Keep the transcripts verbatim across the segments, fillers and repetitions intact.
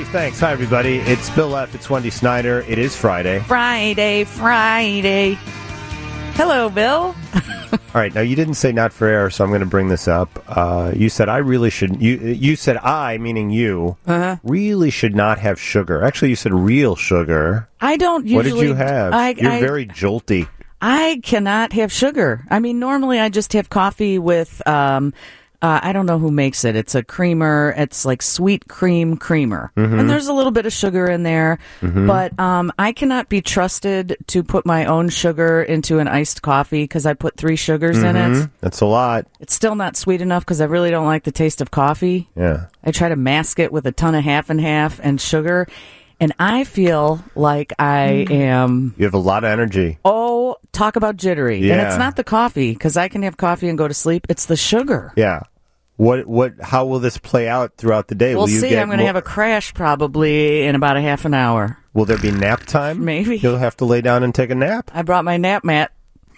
thanks. Hi, everybody. It's Bill F. It's Wendy Snyder. It is Friday. Friday, Friday. Hello, Bill. All right. Now, you didn't say not for air, so I'm going to bring this up. Uh, you said I really should. You you said I, meaning you, uh-huh. really should not have sugar. Actually, you said real sugar. I don't usually. What did you have? I, You're I, very jolty. I cannot have sugar. I mean, normally I just have coffee with. Um, Uh, I don't know who makes it. It's a creamer. It's like sweet cream creamer. Mm-hmm. And there's a little bit of sugar in there. Mm-hmm. But um, I cannot be trusted to put my own sugar into an iced coffee because I put three sugars mm-hmm. in it. That's a lot. It's still not sweet enough because I really don't like the taste of coffee. Yeah. I try to mask it with a ton of half and half and sugar. And I feel like I am... You have a lot of energy. Oh, talk about jittery. Yeah. And it's not the coffee, because I can have coffee and go to sleep. It's the sugar. Yeah. What? What? How will this play out throughout the day? We'll will you see. Get I'm going to mo- have a crash probably in about a half an hour. Will there be nap time? Maybe. You'll have to lay down and take a nap? I brought my nap mat.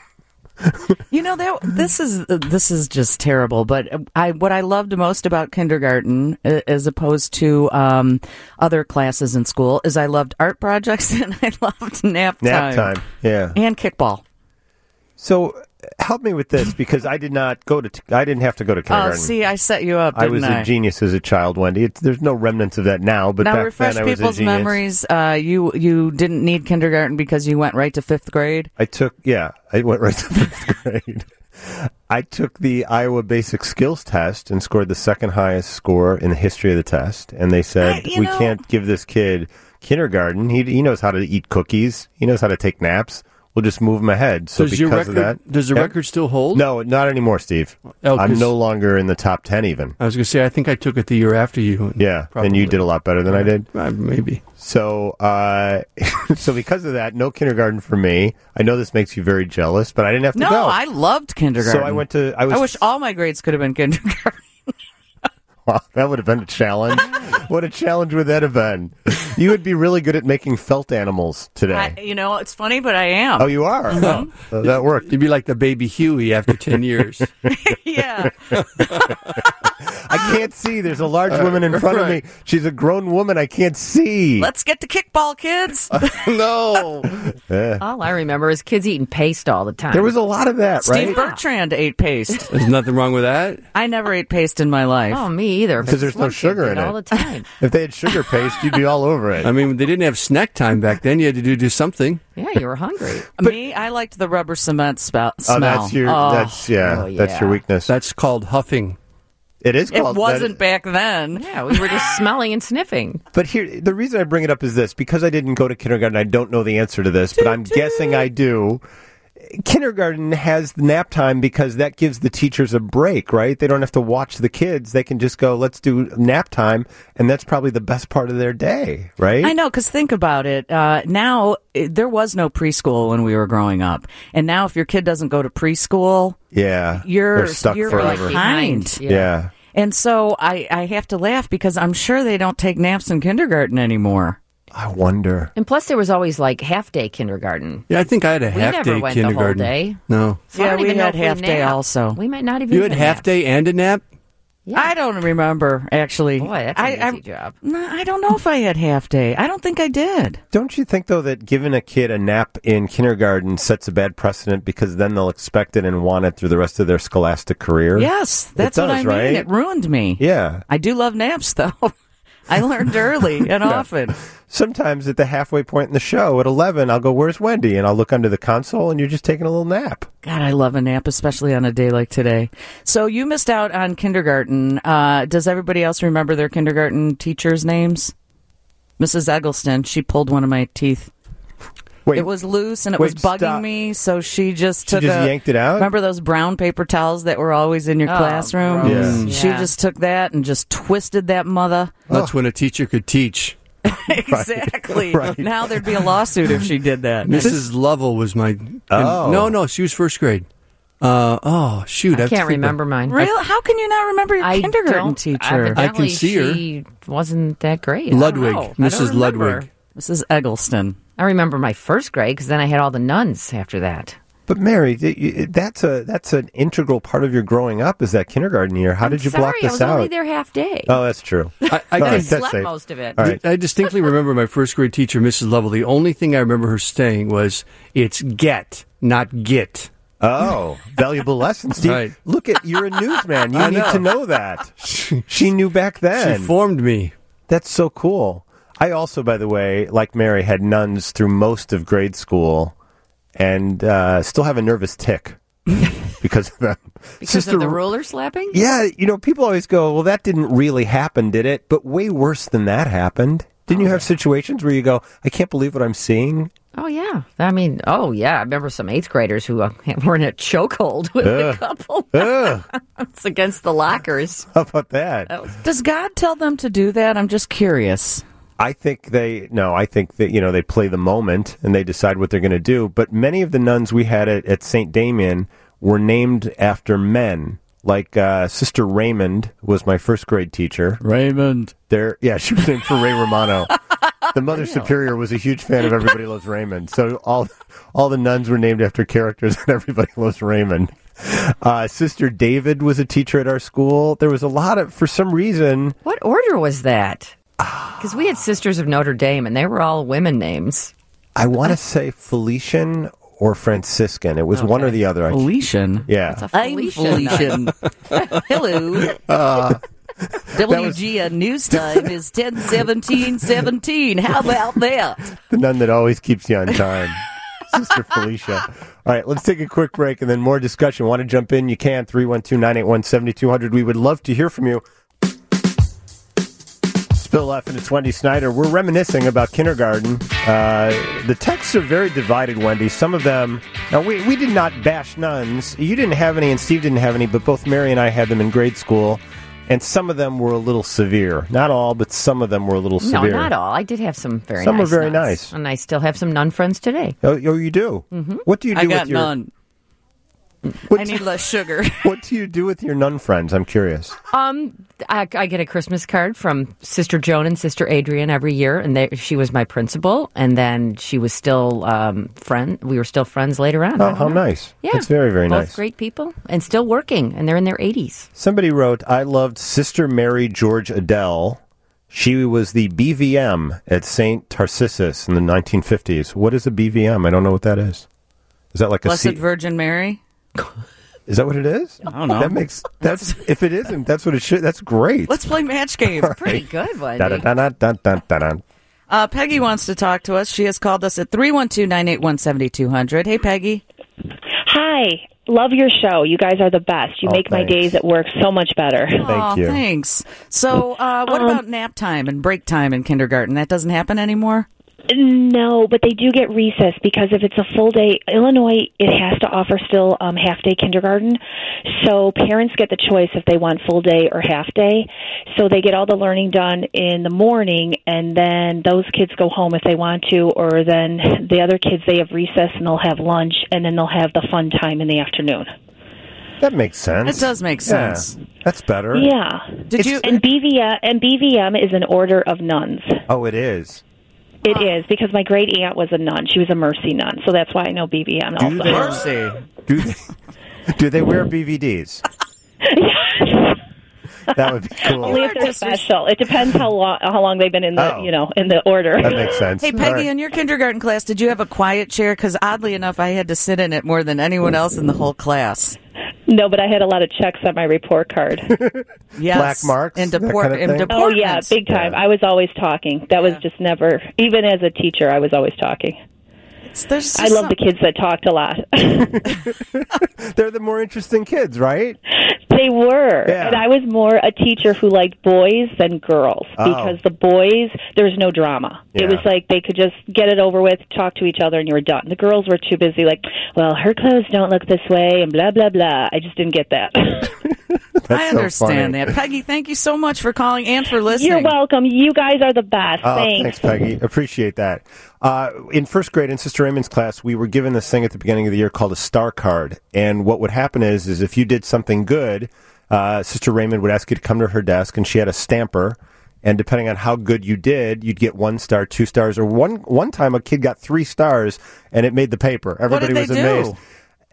You know, that this is this is just terrible. But I what I loved most about kindergarten, as opposed to um, other classes in school, is I loved art projects and I loved nap time. Nap time, yeah, and kickball. So help me with this because I did not go to. T- I didn't have to go to kindergarten. Oh, see, I set you up. I Didn't was I? a genius as a child, Wendy. It's, there's no remnants of that now, but now back refresh then I was a people's genius. memories. Uh, you you didn't need kindergarten because you went right to fifth grade. I took yeah, I went right to fifth grade. I took the Iowa Basic Skills Test and scored the second highest score in the history of the test. And they said, I, we know, can't give this kid kindergarten. He he knows how to eat cookies. He knows how to take naps. We'll just move him ahead. So does because your record, of that, does the yeah, record still hold? No, not anymore, Steve. Oh, I'm no longer in the top ten even. I was going to say, I think I took it the year after you. And yeah, probably. And you did a lot better than I did. Uh, maybe. So, uh, so because of that, no kindergarten for me. I know this makes you very jealous, but I didn't have to no, go. No, I loved kindergarten. So I went to. I, was, I wish all my grades could have been kindergarten. Wow, that would have been a challenge. What a challenge would that have been? You would be really good at making felt animals today. I, you know, it's funny, but I am. Oh, you are? Mm-hmm. Oh, so that worked. You'd be like the baby Huey after ten years. Yeah. I can't see. There's a large woman in front right. of me. She's a grown woman. I can't see. Let's get to kickball, kids. No. Yeah. All I remember is kids eating paste all the time. There was a lot of that, right? Steve Bertrand ate paste. There's nothing wrong with that. I never ate paste in my life. Oh, me either. Because there's no sugar in it. All the time. If they had sugar paste, you'd be all over it. I mean, they didn't have snack time back then. You had to do, do something. Yeah, you were hungry. Me, I liked the rubber cement spe- smell. Oh, that's your. Oh. That's yeah, Oh, yeah. That's your weakness. That's called huffing. It is It called. wasn't that, back then. Yeah, we were just smelling and sniffing. But here, the reason I bring it up is this: because I didn't go to kindergarten, I don't know the answer to this, but I'm guessing I do. Kindergarten has nap time because that gives the teachers a break, right? They don't have to watch the kids. They can just go, let's do nap time, and that's probably the best part of their day, right? I know, because think about it. Uh, now, it, there was no preschool when we were growing up. And now if your kid doesn't go to preschool, yeah, you're, they're stuck you're forever. behind. Yeah. yeah. And so I, I have to laugh because I'm sure they don't take naps in kindergarten anymore. I wonder. And plus, there was always like half day kindergarten. Yeah, I think I had a We half never day went the whole kindergarten. day. No. So I Yeah, don't we even know had if we half day napped. also. We might not even. You had even half nap. day and a nap? Yeah. I don't remember, actually. Boy, that's an I, easy I, job. No, I don't know if I had half day. I don't think I did. Don't you think, though, that giving a kid a nap in kindergarten sets a bad precedent because then they'll expect it and want it through the rest of their scholastic career? Yes, that's It what does, I mean. right? It ruined me. Yeah. I do love naps, though. I learned early and Yeah. often. Sometimes at the halfway point in the show, at eleven, I'll go, where's Wendy? And I'll look under the console, and you're just taking a little nap. God, I love a nap, especially on a day like today. So you missed out on kindergarten. Uh, does everybody else remember their kindergarten teachers' names? Missus Eggleston, she pulled one of my teeth. Wait, It was loose and it wait, was bugging stop. me, so she just She took just a, yanked it out? Remember those brown paper towels that were always in your Oh, classroom? gross. Yeah. She Yeah. just took that and just twisted that mother. That's when a teacher could teach. Exactly. Right. Now there'd be a lawsuit if she did that. Missus Lovell was my... Oh. No, no, she was first grade. Uh, oh, shoot. I have to can't think remember about- mine. Real? How can you not remember your I kindergarten don't- teacher? Evidently, I can see her. She wasn't that great. I don't Ludwig. know. I don't Missus remember. Ludwig. Missus Eggleston. I remember my first grade because then I had all the nuns after that. But Mary, th- you- that's a that's an integral part of your growing up is that kindergarten year. How I'm did you sorry, block I this was out? only there half day. Oh, that's true. I, I, All I right, that's slept safe. most of it. All right. I distinctly remember my first grade teacher, Missus Lovell. The only thing I remember her saying was, "It's get, not get." Oh, valuable lesson, Steve. Right. Look at you're a newsman. You I need know. to know that. She knew back then. She formed me. That's so cool. I also, by the way, like Mary, had nuns through most of grade school, and uh, still have a nervous tick because of them. Because Sister, of the ruler slapping? yeah, you know, people always go, "Well, that didn't really happen, did it?" But way worse than that happened. Didn't you have situations where you go, "I can't believe what I'm seeing"? Oh, yeah. I mean, oh, yeah. I remember some eighth graders who uh, were in a chokehold with Ugh. a couple. Ugh, It's against the lockers. how about that? Does God tell them to do that? I'm just curious. I think they no. I think that you know they play the moment and they decide what they're going to do. But many of the nuns we had at, at Saint Damien were named after men. Like uh, Sister Raymond was my first grade teacher. Raymond. There, yeah, she was named for Ray Romano. The Mother Superior was a huge fan of Everybody Loves Raymond. So all all the nuns were named after characters in Everybody Loves Raymond. Uh, Sister David was a teacher at our school. There was a lot of, for some reason, What order was that? Because we had Sisters of Notre Dame, and they were all women names. I want to say Felician or Franciscan. It was one or the other. I can't- Felician. Yeah. It's a I'm Felician. Felician. Hello. Uh, W G N News Time is ten seventeen seventeen. How about that? The nun that always keeps you on time. Sister Felicia. All right, let's take a quick break and then more discussion. Want to jump in? You can. three one two, nine eight one, seven two zero zero. We would love to hear from you. Bill F. and it's Wendy Snyder. We're reminiscing about kindergarten. Uh, the texts are very divided, Wendy. Some of them... Now, we, we did not bash nuns. You didn't have any and Steve didn't have any, but both Mary and I had them in grade school. And some of them were a little severe. Not all, but some of them were a little No, severe. not all. I did have some very Some nice were very nuns. nice. And I still have some nun friends today. Oh, oh you do? Mm-hmm. What do you do I got with your... none. What I do- need less sugar. What do you do with your nun friends? I'm curious. Um, I, I get a Christmas card from Sister Joan and Sister Adrian every year, and they, she was my principal, and then she was still um, friend. We were still friends later on. Oh, how nice. Yeah, That's very, very both nice. great people, and still working, and they're in their eighties. Somebody wrote, I loved Sister Mary George Adele. She was the B V M at Saint Tarcissus in the nineteen fifties. What is a B V M? I don't know what that is. Is that like a Blessed C- Virgin Mary. Is that what it is? I don't know. That makes that's if it isn't, that's what it should. That's great. Let's play match game. Pretty good, Wendy. Da-da-da-da-da-da-da. Uh, Peggy wants to talk to us. She has called us at three one two, nine eight one, seven two zero zero. Hey, Peggy. Hi. Love your show. You guys are the best. You Oh, make my thanks. days at work so much better. Thank Aw, you. Thanks. So, uh, what Um, about nap time and break time in kindergarten? That doesn't happen anymore? No, but they do get recess because if it's a full day, Illinois, it has to offer still um, half day kindergarten. So parents get the choice if they want full day or half day. So they get all the learning done in the morning, and then those kids go home if they want to, or then the other kids, they have recess and they'll have lunch, and then they'll have the fun time in the afternoon. That makes sense. It does make Yeah, sense. that's better. Yeah. Did you? And B V M, and B V M is an order of nuns. Oh, it is. It is, because my great aunt was a nun. She was a Mercy nun, so that's why I know B V M Do also. they, Mercy. do they, do they wear B V Ds? That would be cool. Only if they're special. It depends how long how long they've been in the Oh. you know in the order. That makes sense. Hey, All Peggy, right. in your kindergarten class, did you have a quiet chair? Because oddly enough, I had to sit in it more than anyone else in the whole class. No, but I had a lot of checks on my report card. Yes. Black marks, And, that deport- kind of and thing? Oh yeah, deportments. big time. Yeah. I was always talking. That was just never. Even as a teacher, I was always talking. There's I love the kids that talked a lot. They're the more interesting kids, right? They were. Yeah. And I was more a teacher who liked boys than girls, Oh. because the boys, there was no drama. Yeah. It was like they could just get it over with, talk to each other, and you were done. The girls were too busy, like, well, her clothes don't look this way, and blah, blah, blah. I just didn't get that. That's I so understand funny. that. Peggy, thank you so much for calling and for listening. You're welcome. You guys are the best. Oh, Thanks. thanks, Peggy. Appreciate that. Uh, in first grade, in Sister Raymond's class, we were given this thing at the beginning of the year called a star card. And what would happen is, is if you did something good, uh, Sister Raymond would ask you to come to her desk, and she had a stamper. And depending on how good you did, you'd get one star, two stars, or one one time a kid got three stars, and it made the paper. Everybody did was they do? amazed.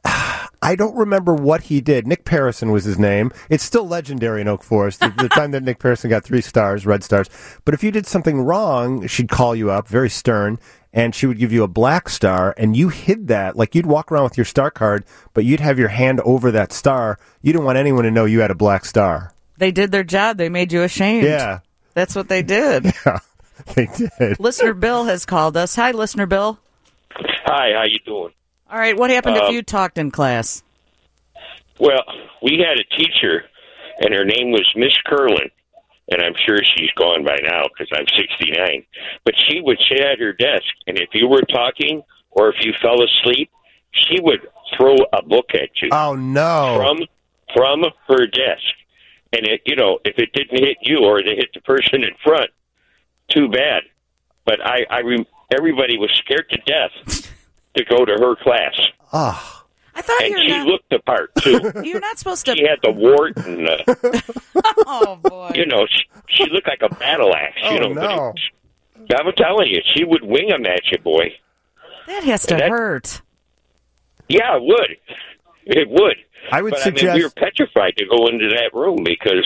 I don't remember what he did. Nick Parison was his name. It's still legendary in Oak Forest. the, the time that Nick Parison got three stars, red stars. But if you did something wrong, she'd call you up, very stern, and she would give you a black star, and you hid that. Like, you'd walk around with your star card, but you'd have your hand over that star. You didn't want anyone to know you had a black star. They did their job. They made you ashamed. Yeah. That's what they did. Yeah, they did. Listener Bill has called us. Hi, Listener Bill. Hi, how you doing? All right, what happened Uh, if you talked in class? Well, we had a teacher, and her name was Miss Curlin, and I'm sure she's gone by now because I'm sixty-nine. But she would sit at her desk, and if you were talking or if you fell asleep, she would throw a book at you Oh, no. from from her desk. And, it, you know, if it didn't hit you or it hit the person in front, too bad. But I, I rem- everybody was scared to death to go to her class. Oh. I thought And you're she not, looked the part, too. you're not supposed to... She had the wart and, uh, Oh, boy. you know, she, she looked like a battle axe, you Oh, know. no. But I'm telling you, she would wing them at you, boy. That has to that- hurt. Yeah, it would. It would. I would but, suggest... I mean, we were petrified to go into that room because,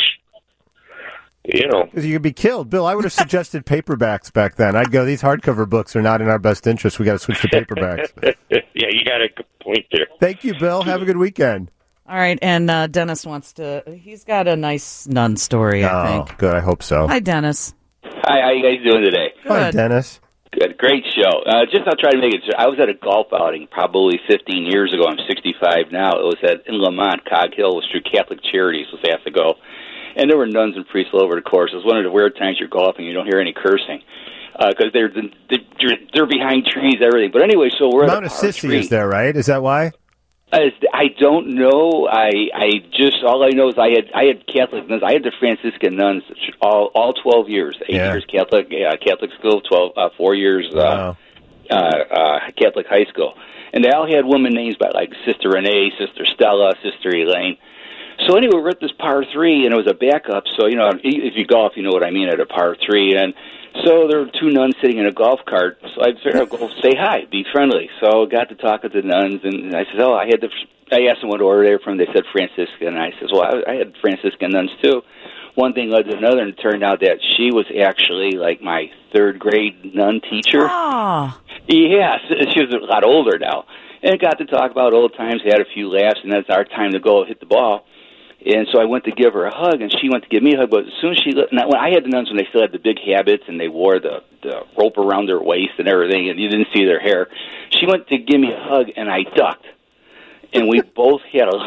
you know. Because you could be killed. Bill, I would have suggested paperbacks back then. I'd go, these hardcover books are not in our best interest. We got to switch to paperbacks. Yeah, you got a good point there. Thank you, Bill. Have a good weekend. All right, and uh, Dennis wants to... He's got a nice nun story, I Oh, think. good. I hope so. Hi, Dennis. Hi, how you guys doing today? Hi, Good. Dennis. Good, great show. Uh, just I'll try to make it. I was at a golf outing probably fifteen years ago. I'm sixty-five now. It was at in Lamont, Cog Hill. It was through Catholic Charities. Was asked to go, and there were nuns and priests all over the course. It was one of the weird times you're golfing. You don't hear any cursing because uh, they're, they're they're behind trees, everything. But anyway, so we're Mount at a par Assisi three. is there, right? Is that why? As, I don't know. I I just all I know is I had I had Catholic nuns. I had the Franciscan nuns all all twelve years. Eight Yeah. years Catholic uh, Catholic school, twelve uh, four years uh, Wow. uh, uh, Catholic high school, and they all had woman names by like Sister Renee, Sister Stella, Sister Elaine. So anyway, we're at this par three, and it was a backup. So you know, if you golf, you know what I mean at a par three, and so there were two nuns sitting in a golf cart. So I figured I'd go say hi, be friendly. So I got to talk with the nuns, and I said, "Oh, I had the." I asked them what order they were from. They said Franciscan, and I said, "Well, I, I had Franciscan nuns too." One thing led to another, and it turned out that she was actually like my third grade nun teacher. Oh, Yes, she was a lot older now, and got to talk about old times. We had a few laughs, and that's our time to go hit the ball. And so I went to give her a hug, and she went to give me a hug. But as soon as she, now, when I had the nuns when they still had the big habits and they wore the, the rope around their waist and everything, and you didn't see their hair, she went to give me a hug, and I ducked, and we both had a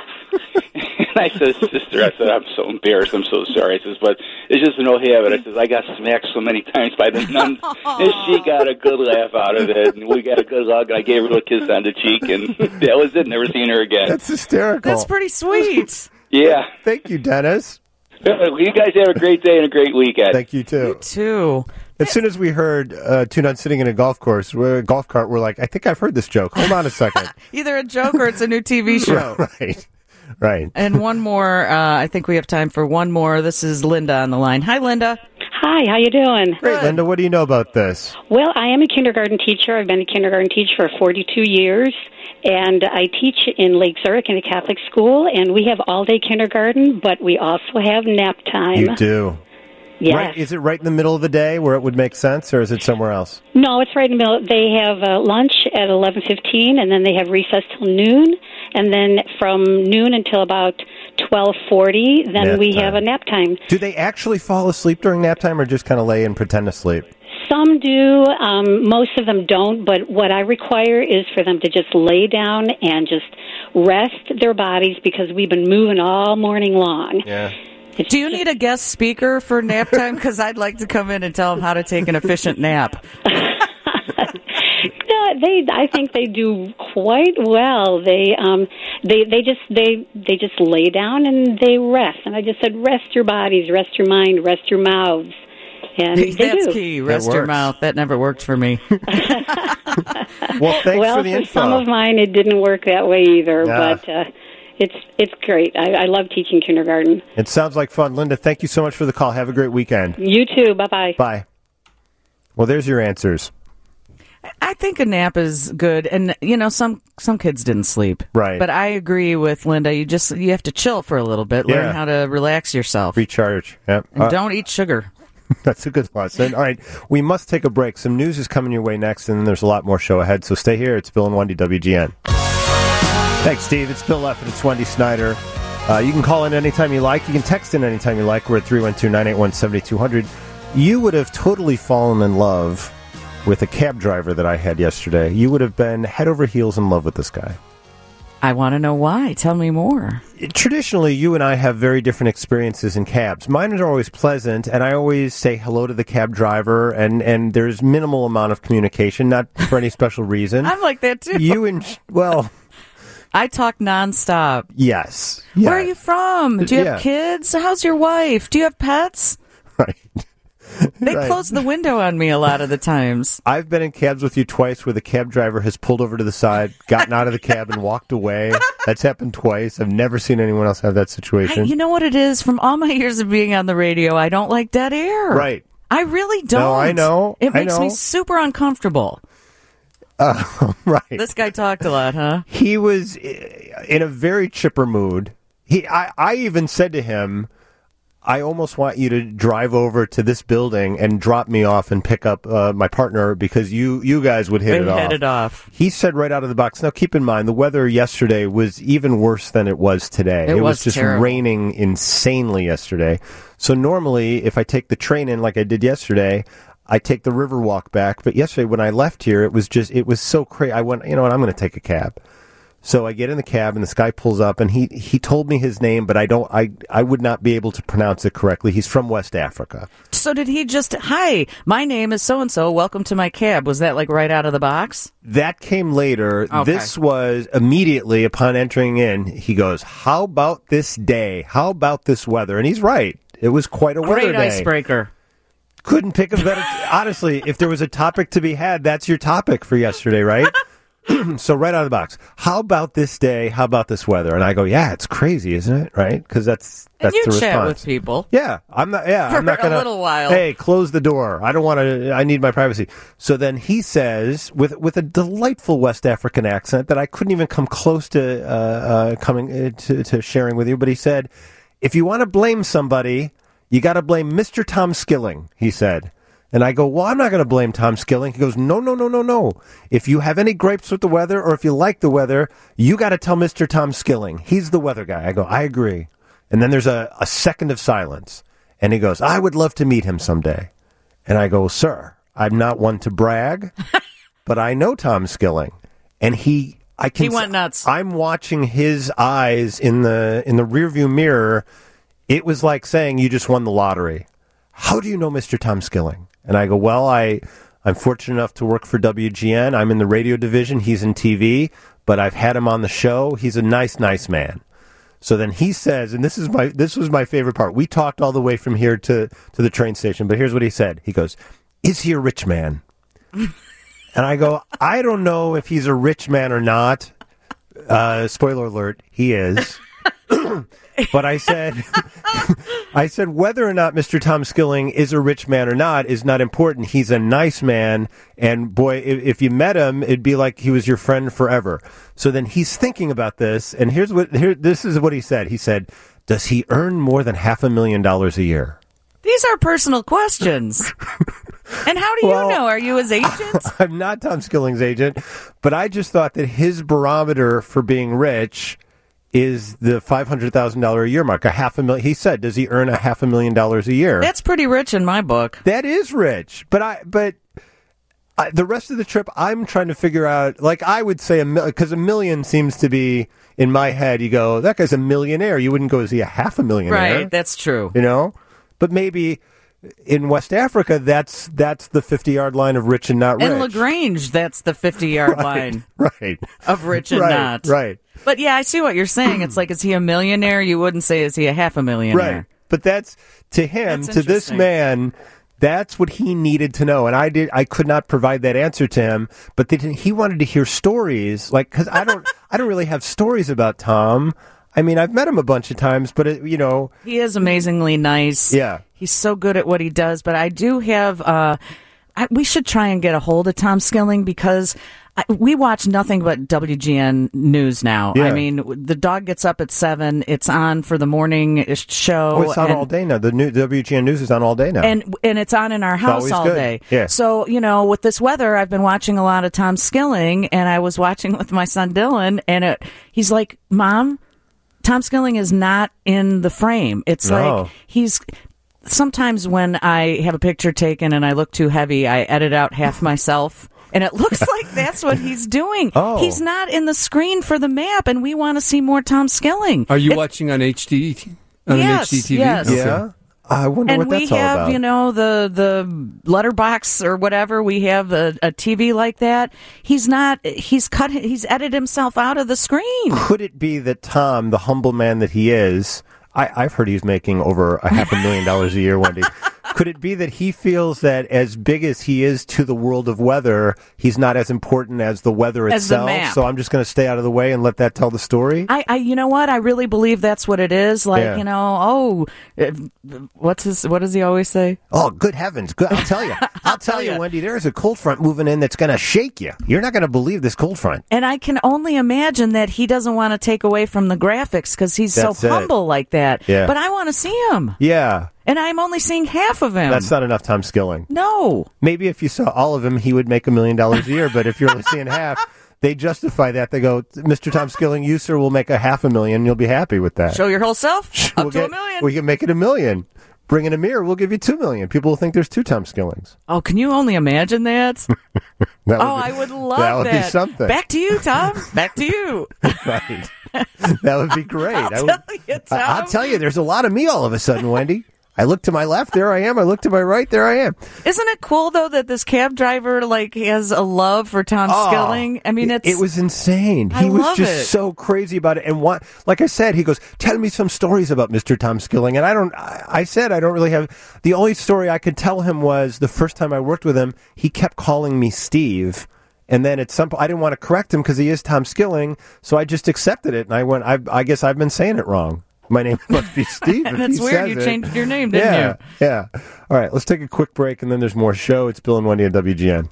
and I said, "Sister," I said, "I'm so embarrassed. I'm so sorry." I says, "But it's just no habit." I says, "I got smacked so many times by the nuns," and she got a good laugh out of it, and we got a good hug. I gave her a little kiss on the cheek, and that was it. Never seen her again. That's hysterical. that's pretty sweet. Yeah. Thank you, Dennis. You guys have a great day and a great weekend. Thank you, too. Too. As soon as we heard uh, two nuns sitting in a golf course, we're, a golf cart, we're like, I think I've heard this joke. Hold on a second. Either a joke or it's a new T V show. Right. Right. And one more. Uh, I think we have time for one more. This is Linda on the line. Hi, Linda. Hi, how you doing? Great, Linda. What do you know about this? Well, I am a kindergarten teacher. I've been a kindergarten teacher for forty-two years, and I teach in Lake Zurich in a Catholic school, and we have all-day kindergarten, but we also have nap time. You do. Yes. Right, is it right in the middle of the day where it would make sense, or is it somewhere else? No, it's right in the middle. They have uh, lunch at eleven fifteen, and then they have recess till noon, and then from noon until about twelve forty, then Nap we time. have a nap time. Do they actually fall asleep during nap time, or just kind of lay and pretend to sleep? Some do. Um, most of them don't. But what I require is for them to just lay down and just rest their bodies because we've been moving all morning long. Yeah. It's Do you need a guest speaker for nap time? Because I'd like to come in and tell them how to take an efficient nap. No, they. I think they do quite well. They, um, they, they just, they, they just lay down and they rest. And I just said, rest your bodies, rest your mind, rest your mouths. And they That's do. key. Rest your works. mouth. That never worked for me. Well, thanks well, for the info. some of mine, it didn't work that way either. Yeah. But uh, it's it's great. I, I love teaching kindergarten. It sounds like fun. Linda, thank you so much for the call. Have a great weekend. You too. Bye bye. Bye. Well, there's your answers. I think a nap is good, and you know, some some kids didn't sleep. Right. But I agree with Linda. You just you have to chill for a little bit, Yeah. learn how to relax yourself, Recharge. Yep. and Uh, don't eat sugar. That's a good lesson. All right, we must take a break. Some news is coming your way next, and then there's a lot more show ahead. So stay here. It's Bill and Wendy, W G N. Thanks, Steve. It's Bill F. and it's Wendy Snyder. Uh, you can call in anytime you like. You can text in anytime you like. We're at three one two, nine eight one, seven two zero zero. You would have totally fallen in love with a cab driver that I had yesterday. You would have been head over heels in love with this guy. I want to know why. Tell me more. Traditionally, you and I have very different experiences in cabs. Mine are always pleasant, and I always say hello to the cab driver, and, and there's minimal amount of communication, not for any special reason. I'm like that too. You and, well... I talk nonstop. Yes. Where Yeah. are you from? Do you have Yeah. kids? How's your wife? Do you have pets? Right. They Right. close the window on me a lot of the times. I've been in cabs with you twice where the cab driver has pulled over to the side, gotten out of the cab, and walked away. That's happened twice. I've never seen anyone else have that I, situation. you know what it is? From all my years of being on the radio, I don't like dead air. Right. I really don't. No, I know. It I makes me know. super uncomfortable. Uh, right. This guy talked a lot, huh? He was in a very chipper mood. He, I, I even said to him, I almost want you to drive over to this building and drop me off and pick up uh, my partner because you, you guys would hit They it off. hit it off. He said right out of the box. Now, keep in mind, the weather yesterday was even worse than it was today. It was, was just terrible. raining insanely yesterday. So normally, if I take the train in like I did yesterday, I take the river walk back. But yesterday, when I left here, it was just, it was so crazy. I went, you know what, I'm going to take a cab. So I get in the cab, and this guy pulls up, and he, he told me his name, but I don't, I, I would not be able to pronounce it correctly. He's from West Africa. So did he just, hi, my name is so-and-so, welcome to my cab. Was that like right out of the box? That came later. Okay. This was immediately upon entering in. He goes, how about this day? How about this weather? And he's right. It was quite a weather Great day. icebreaker. Couldn't pick a better. Honestly, if there was a topic to be had, that's your topic for yesterday, right? So right out of the box. How about this day? How about this weather? And I go, yeah, it's crazy, isn't it? Right? Because that's And that's you the chat response. with people. Yeah, I'm not. Yeah, For I'm not a gonna. little while. Hey, close the door. I don't want to. I need my privacy. So then he says, with with a delightful West African accent that I couldn't even come close to uh, uh, coming uh, to, to sharing with you. But he said, if you want to blame somebody, you got to blame Mister Tom Skilling. He said. And I go, well, I'm not going to blame Tom Skilling. He goes, no, no, no, no, no. If you have any gripes with the weather or if you like the weather, you got to tell Mister Tom Skilling. He's the weather guy. I go, I agree. And then there's a, a second of silence. And he goes, I would love to meet him someday. And I go, sir, I'm not one to brag, but I know Tom Skilling. And he, I can, He went nuts. I'm watching his eyes in the, in the rearview mirror. It was like saying you just won the lottery. How do you know Mister Tom Skilling? And I go, well, I, I'm fortunate enough to work for W G N. I'm in the radio division. He's in T V, but I've had him on the show. He's a nice, nice man. So then he says, and this is my, this was my favorite part. We talked all the way from here to, to the train station, but here's what he said. He goes, is he a rich man? And I go, I don't know if he's a rich man or not. Uh, spoiler alert, he is. But I said, I said whether or not Mister Tom Skilling is a rich man or not is not important. He's a nice man, and boy, if, if you met him, it'd be like he was your friend forever. So then he's thinking about this, and here's what here. This is what he said. He said, "Does he earn more than half a million dollars a year?" These are personal questions. And how do Well, you know? Are you his agent? I'm not Tom Skilling's agent, but I just thought that his barometer for being rich is the five hundred thousand dollars a year mark, a half a million. He said, does he earn a half a million dollars a year? That's pretty rich in my book. That is rich. But I, but I, the rest of the trip, I'm trying to figure out, like I would say a million, because a million seems to be in my head. You go, that guy's a millionaire. You wouldn't go, is he a half a millionaire? Right, that's true. You know? But maybe in West Africa, that's that's the fifty-yard line of rich and not rich. In LaGrange, that's the fifty-yard Right, line right. of rich and Right, not. right. But yeah, I see what you're saying. It's like, is he a millionaire? You wouldn't say, is he a half a millionaire? Right. But that's, to him, That's to this interesting. man, that's what he needed to know. And I did, I could not provide that answer to him, but then he wanted to hear stories. Like, cause I don't, I don't really have stories about Tom. I mean, I've met him a bunch of times, but it, you know. He is amazingly nice. Yeah. He's so good at what he does. But I do have uh, I, we should try and get a hold of Tom Skilling because I, we watch nothing but W G N News now. Yeah. I mean, the dog gets up at seven. It's on for the morning show. Oh, it's on and, all day now. The new W G N News is on all day now. And and it's on in our house always all good. day. Yeah. So, you know, with this weather, I've been watching a lot of Tom Skilling, and I was watching with my son Dylan, and it, he's like, Mom, Tom Skilling is not in the frame. It's No. like he's... Sometimes when I have a picture taken and I look too heavy, I edit out half myself. And it looks like that's what he's doing. Oh. He's not in the screen for the map, and we want to see more Tom Skilling. Are you It- watching on H D? On Yes, an H D T V? yes. Okay. yeah. I wonder and what we that's all have, about. you know, the the letterbox or whatever. We have a, a T V like that. He's not. He's cut. He's edited himself out of the screen. Could it be that Tom, the humble man that he is, I, I've heard he's making over a half a million dollars a year, Wendy. Could it be that he feels that as big as he is to the world of weather, he's not as important as the weather As the itself? map. So I'm just going to stay out of the way and let that tell the story? I, I, you know what? I really believe that's what it is. Like, Yeah. you know, oh, uh, what's his? What does he always say? Oh, good heavens. Good, I'll tell you. I'll tell you, ya. Wendy, there is a cold front moving in that's going to shake you. You're not going to believe this cold front. And I can only imagine that he doesn't want to take away from the graphics because he's That's so it. humble like that. Yeah. But I want to see him, Yeah. and I'm only seeing half of him. That's not enough Tom Skilling. no. Maybe if you saw all of him, he would make a million dollars a year. But if you're only seeing half, they justify that. They go, Mister Tom Skilling, you, sir, will make a half a million. You'll be happy with that. Show your whole self up We'll to get- a million. We can make it a million. Bring in a mirror, we'll give you two million. People will think there's two Tom Skillings. Oh, can you only imagine that? That Oh, be- I would love that. Would that. be something. Back to you, Tom. Back to you. Right. That would be great. I'll I would, tell you, Tom. I- I'll tell you, there's a lot of me all of a sudden, Wendy. I look to my left, there I am. I look to my right, there I am. Isn't it cool though that this cab driver like has a love for Tom Oh, Skilling? I mean, it- it's it was insane. I He was love just it. so crazy about it. And what, like I said, he goes, "Tell me some stories about Mister Tom Skilling." And I don't. I, I said I don't really have. The only story I could tell him was the first time I worked with him. He kept calling me Steve. And then at some point, I didn't want to correct him because he is Tom Skilling, so I just accepted it. And I went, I, I guess I've been saying it wrong. My name must be Steve. And if it's he weird says you it. changed your name, didn't yeah, you? Yeah. All right, let's take a quick break, and then there's more show. It's Bill and Wendy on W G N.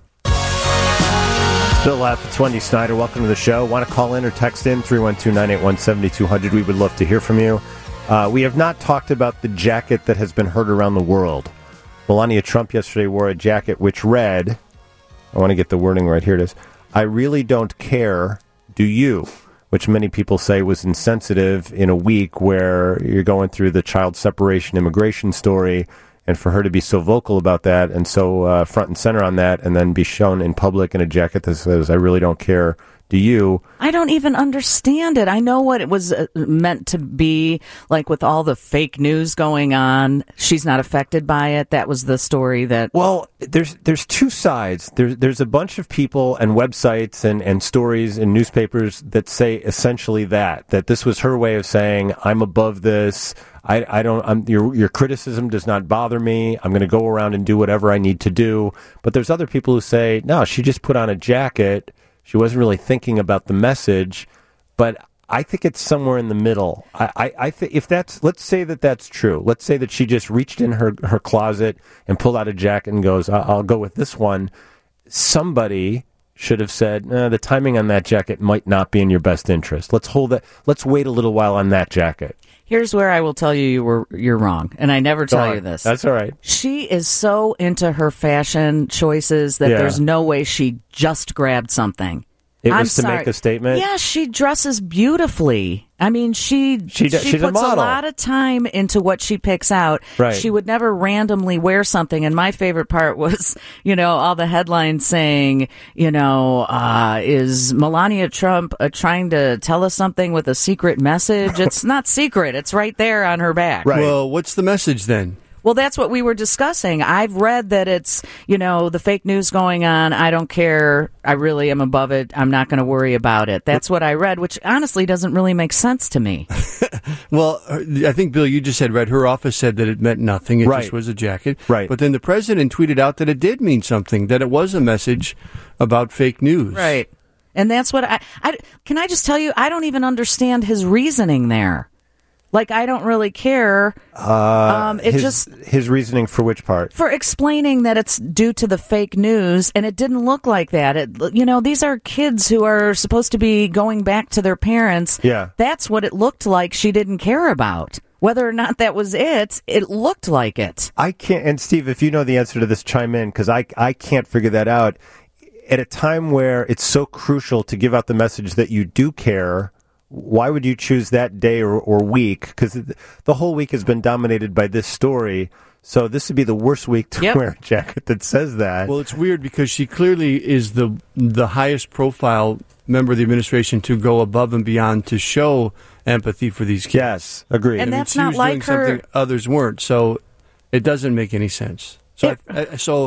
It's Bill F. It's Wendy Snyder. Welcome to the show. Want to call in or text in three one two, nine eight one, seven two zero zero. We would love to hear from you. Uh, we have not talked about the jacket that has been heard around the world. Melania Trump yesterday wore a jacket which read, I want to get the wording right. Here it is. I really don't care, do you? Which many people say was insensitive in a week where you're going through the child separation immigration story, and for her to be so vocal about that and so uh, front and center on that, and then be shown in public in a jacket that says, I really don't care, do you? I don't even understand it. I know what it was uh, meant to be, like with all the fake news going on. She's not affected by it. That was the story that... Well, there's there's two sides. There's there's a bunch of people and websites and, and stories and newspapers that say essentially that that this was her way of saying I'm above this. I, I don't. I'm, your your criticism does not bother me. I'm going to go around and do whatever I need to do. But there's other people who say no. She just put on a jacket. She wasn't really thinking about the message. But I think it's somewhere in the middle. I, I, I think if that's, let's say that that's true. Let's say that she just reached in her, her closet and pulled out a jacket and goes, I'll, I'll go with this one. Somebody should have said, eh, the timing on that jacket might not be in your best interest. Let's hold that. Let's wait a little while on that jacket. Here's where I will tell you you were you're wrong, and I never Go tell on. you this. That's all right. She is so into her fashion choices that Yeah. there's no way she just grabbed something. It I'm was to sorry. make a statement? Yeah, she dresses beautifully. I mean, she She d- she she's a puts a, model. lot of time into what she picks out. Right. She would never randomly wear something. And my favorite part was, you know, all the headlines saying, you know, uh, is Melania Trump uh, trying to tell us something with a secret message? It's not secret. It's right there on her back. Right. Well, what's the message then? Well, that's what we were discussing. I've read that it's, you know, the fake news going on. I don't care. I really am above it. I'm not going to worry about it. That's what I read, which honestly doesn't really make sense to me. Well, I think, Bill, you just said read. Her office said that it meant nothing. It Right. just was a jacket. Right. But then the president tweeted out that it did mean something, that it was a message about fake news. Right. And that's what I, I can I just tell you, I don't even understand his reasoning there. Like, I don't really care. Uh, um, it his, just his reasoning for which part? for explaining that it's due to the fake news, and it didn't look like that. It, you know, these are kids who are supposed to be going back to their parents. Yeah. That's what it looked like she didn't care about. Whether or not that was it, it looked like it. I can't, and Steve, if you know the answer to this, chime in, because I, I can't figure that out. At a time where it's so crucial to give out the message that you do care, why would you choose that day or, or week? Because the whole week has been dominated by this story. So this would be the worst week to Yep. wear a jacket that says that. Well, it's weird because she clearly is the the highest profile member of the administration to go above and beyond to show empathy for these kids. Yes, agreed. And I mean, that's she not was like doing her- something others weren't. So it doesn't make any sense. So It- I, I, so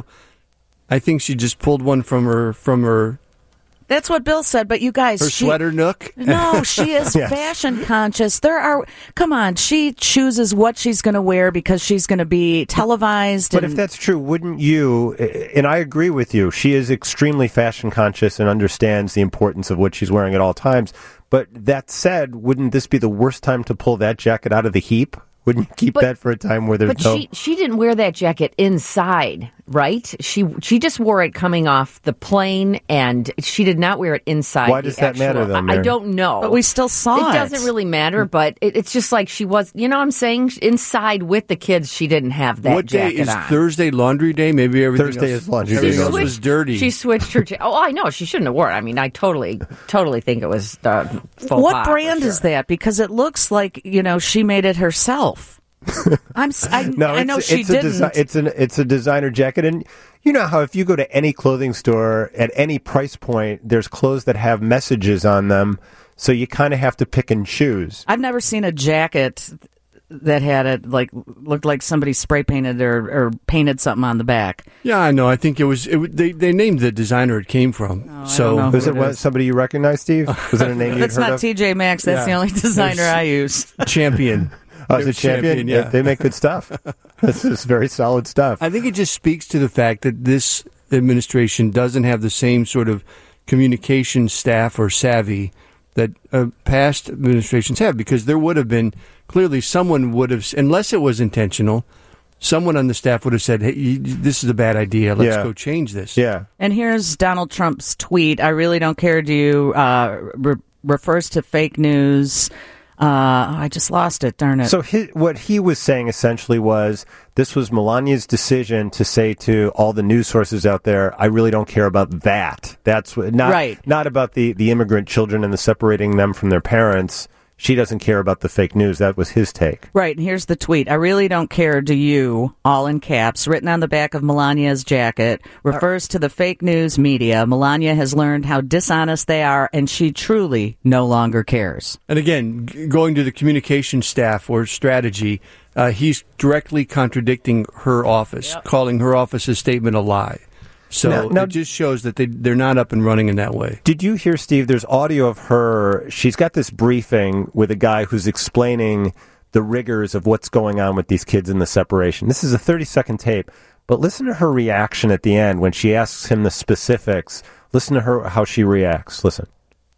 I think she just pulled one from her from her That's what Bill said, but you guys... her she, sweater nook. No, she is Yes. fashion conscious. There are... Come on, she chooses what she's going to wear because she's going to be televised. But and, if that's true, wouldn't you, and I agree with you, she is extremely fashion conscious and understands the importance of what she's wearing at all times. But that said, wouldn't this be the worst time to pull that jacket out of the heap? Wouldn't you keep But- that for a time where there's But no... she she didn't wear that jacket inside, right? She she just wore it coming off the plane, and she did not wear it inside. Why the does that actual- matter, then, I, I Mary? don't know. But we still saw it. It doesn't really matter, but it, it's just like she was. You know what I'm saying? Inside with the kids, she didn't have that What day jacket is on. Thursday laundry day? Maybe everything Thursday else, is laundry everything day. else was dirty. She switched her. Ja- oh, I know. She shouldn't have worn it. I mean, I totally, totally think it was the faux What pas, for brand is sure. that? Because it looks like, you know, she made it herself. I'm. s- I, No, I it's, know she it's a didn't. desi- it's an it's a designer jacket, and you know how if you go to any clothing store at any price point, there's clothes that have messages on them, so you kind of have to pick and choose. I've never seen a jacket that had it like looked like somebody spray painted or, or painted something on the back. Yeah, I know. I think it was. It, wa- they they named the designer it came from. I so don't know. Was it It what, is. somebody you recognize, Steve? Was it a name you'd That's heard not of? T J Maxx. That's Yeah. the only designer There's- I use. Champion. Oh, is it Champion? Champion, yeah. They make good stuff. This is very solid stuff. I think it just speaks to the fact that this administration doesn't have the same sort of communication staff or savvy that uh, past administrations have, because there would have been clearly someone would have, unless it was intentional, someone on the staff would have said, hey, you, this is a bad idea. Let's Yeah. go change this. Yeah. And here's Donald Trump's tweet. I really don't care. Do you uh, re- refers to fake news? Uh, I just lost it. Darn it. So his, what he was saying essentially was this was Melania's decision to say to all the news sources out there, I really don't care about that. That's what, not Right. not about the, the immigrant children and the separating them from their parents. She doesn't care about the fake news. That was his take. Right, and here's the tweet. I really don't care, do you, all in caps, written on the back of Melania's jacket, refers to the fake news media. Melania has learned how dishonest they are, and she truly no longer cares. And again, g- going to the communication staff or strategy, uh, he's directly contradicting her office, calling her office's statement a lie. So Now- now- it just shows that they, they're not up and running in that way. Did you hear, Steve, there's audio of her. She's got this briefing with a guy who's explaining the rigors of what's going on with these kids in the separation. This is a thirty-second tape, but listen to her reaction at the end when she asks him the specifics. Listen to her how she reacts. Listen.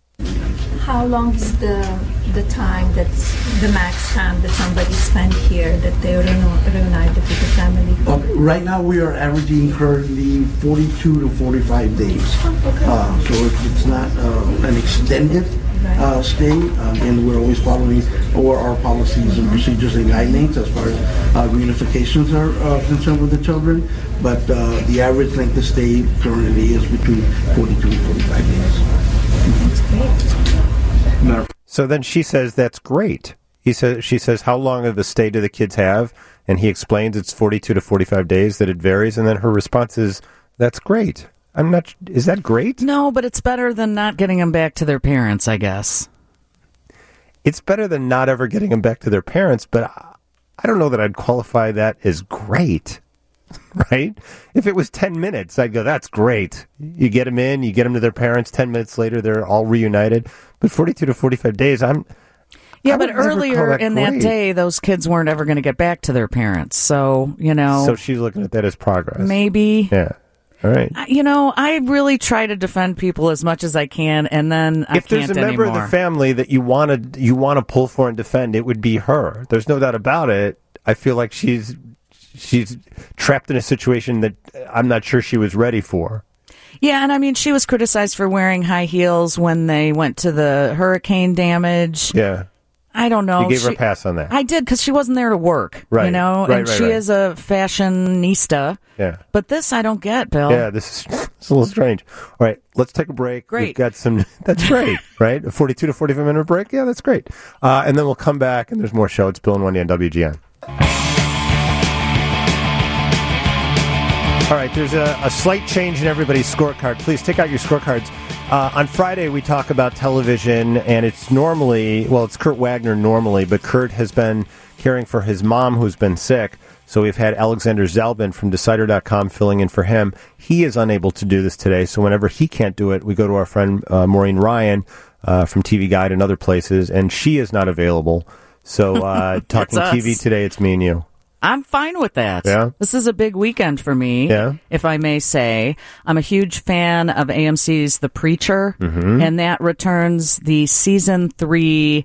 How long is the the time that's the max time that somebody spent here that they reuni- reunited with the family? Okay, right now we are averaging currently forty-two to forty-five days. okay. Uh, so it- it's not uh, an extended uh, stay, um, and we're always following all our policies and procedures and guidelines as far as uh, reunifications are uh, concerned with the children. But uh, the average length of stay currently is between forty-two and forty-five days. That's great. So then she says, that's great. He says, she says, how long of the stay do the kids have? And he explains it's forty-two to forty-five days, that it varies. And then her response is, that's great. I'm not, is that great? No, but it's better than not getting them back to their parents, I guess. It's better than not ever getting them back to their parents, but I I don't know that I'd qualify that as great, right? If it was ten minutes, I'd go, that's great. You get them in, you get them to their parents, ten minutes later, they're all reunited. But forty-two to forty-five days, I'm... Yeah, I but would never call earlier that in that great. day, those kids weren't ever going to get back to their parents. So, you know, So she's looking at that as progress. maybe. Yeah. All right. I- You know, I really try to defend people as much as I can, and then I If there's can't a member anymore. of the family that you want to you want to pull for and defend, it would be her. There's no doubt about it. I feel like she's she's trapped in a situation that I'm not sure she was ready for. Yeah, and I mean, she was criticized for wearing high heels when they went to the hurricane damage. Yeah. I don't know. You gave her She- a pass on that. I did, because she wasn't there to work, Right. you know, Right, and right, she right. is a fashionista. Yeah. But this I don't get, Bill. Yeah, this is it's a little strange. All right, let's take a break. Great. We've got some. That's great, right? A forty-two to forty-five minute break. Yeah, that's great. Uh, and then we'll come back, and there's more show. It's Bill and Wendy on W G N. All right, there's a, a slight change in everybody's scorecard. Please take out your scorecards. Uh, on Friday, we talk about television, and it's normally, well, it's Kurt Wagner normally, but Kurt has been caring for his mom who's been sick. So we've had Alexander Zalbin from Decider dot com filling in for him. He is unable to do this today, so whenever he can't do it, we go to our friend uh, Maureen Ryan uh, from T V Guide and other places, and she is not available. So uh, talking It's T V us. today, it's me and you. I'm fine with that. Yeah? This is a big weekend for me, Yeah. if I may say. I'm a huge fan of A M C's The Preacher, Mm-hmm. and that returns the season three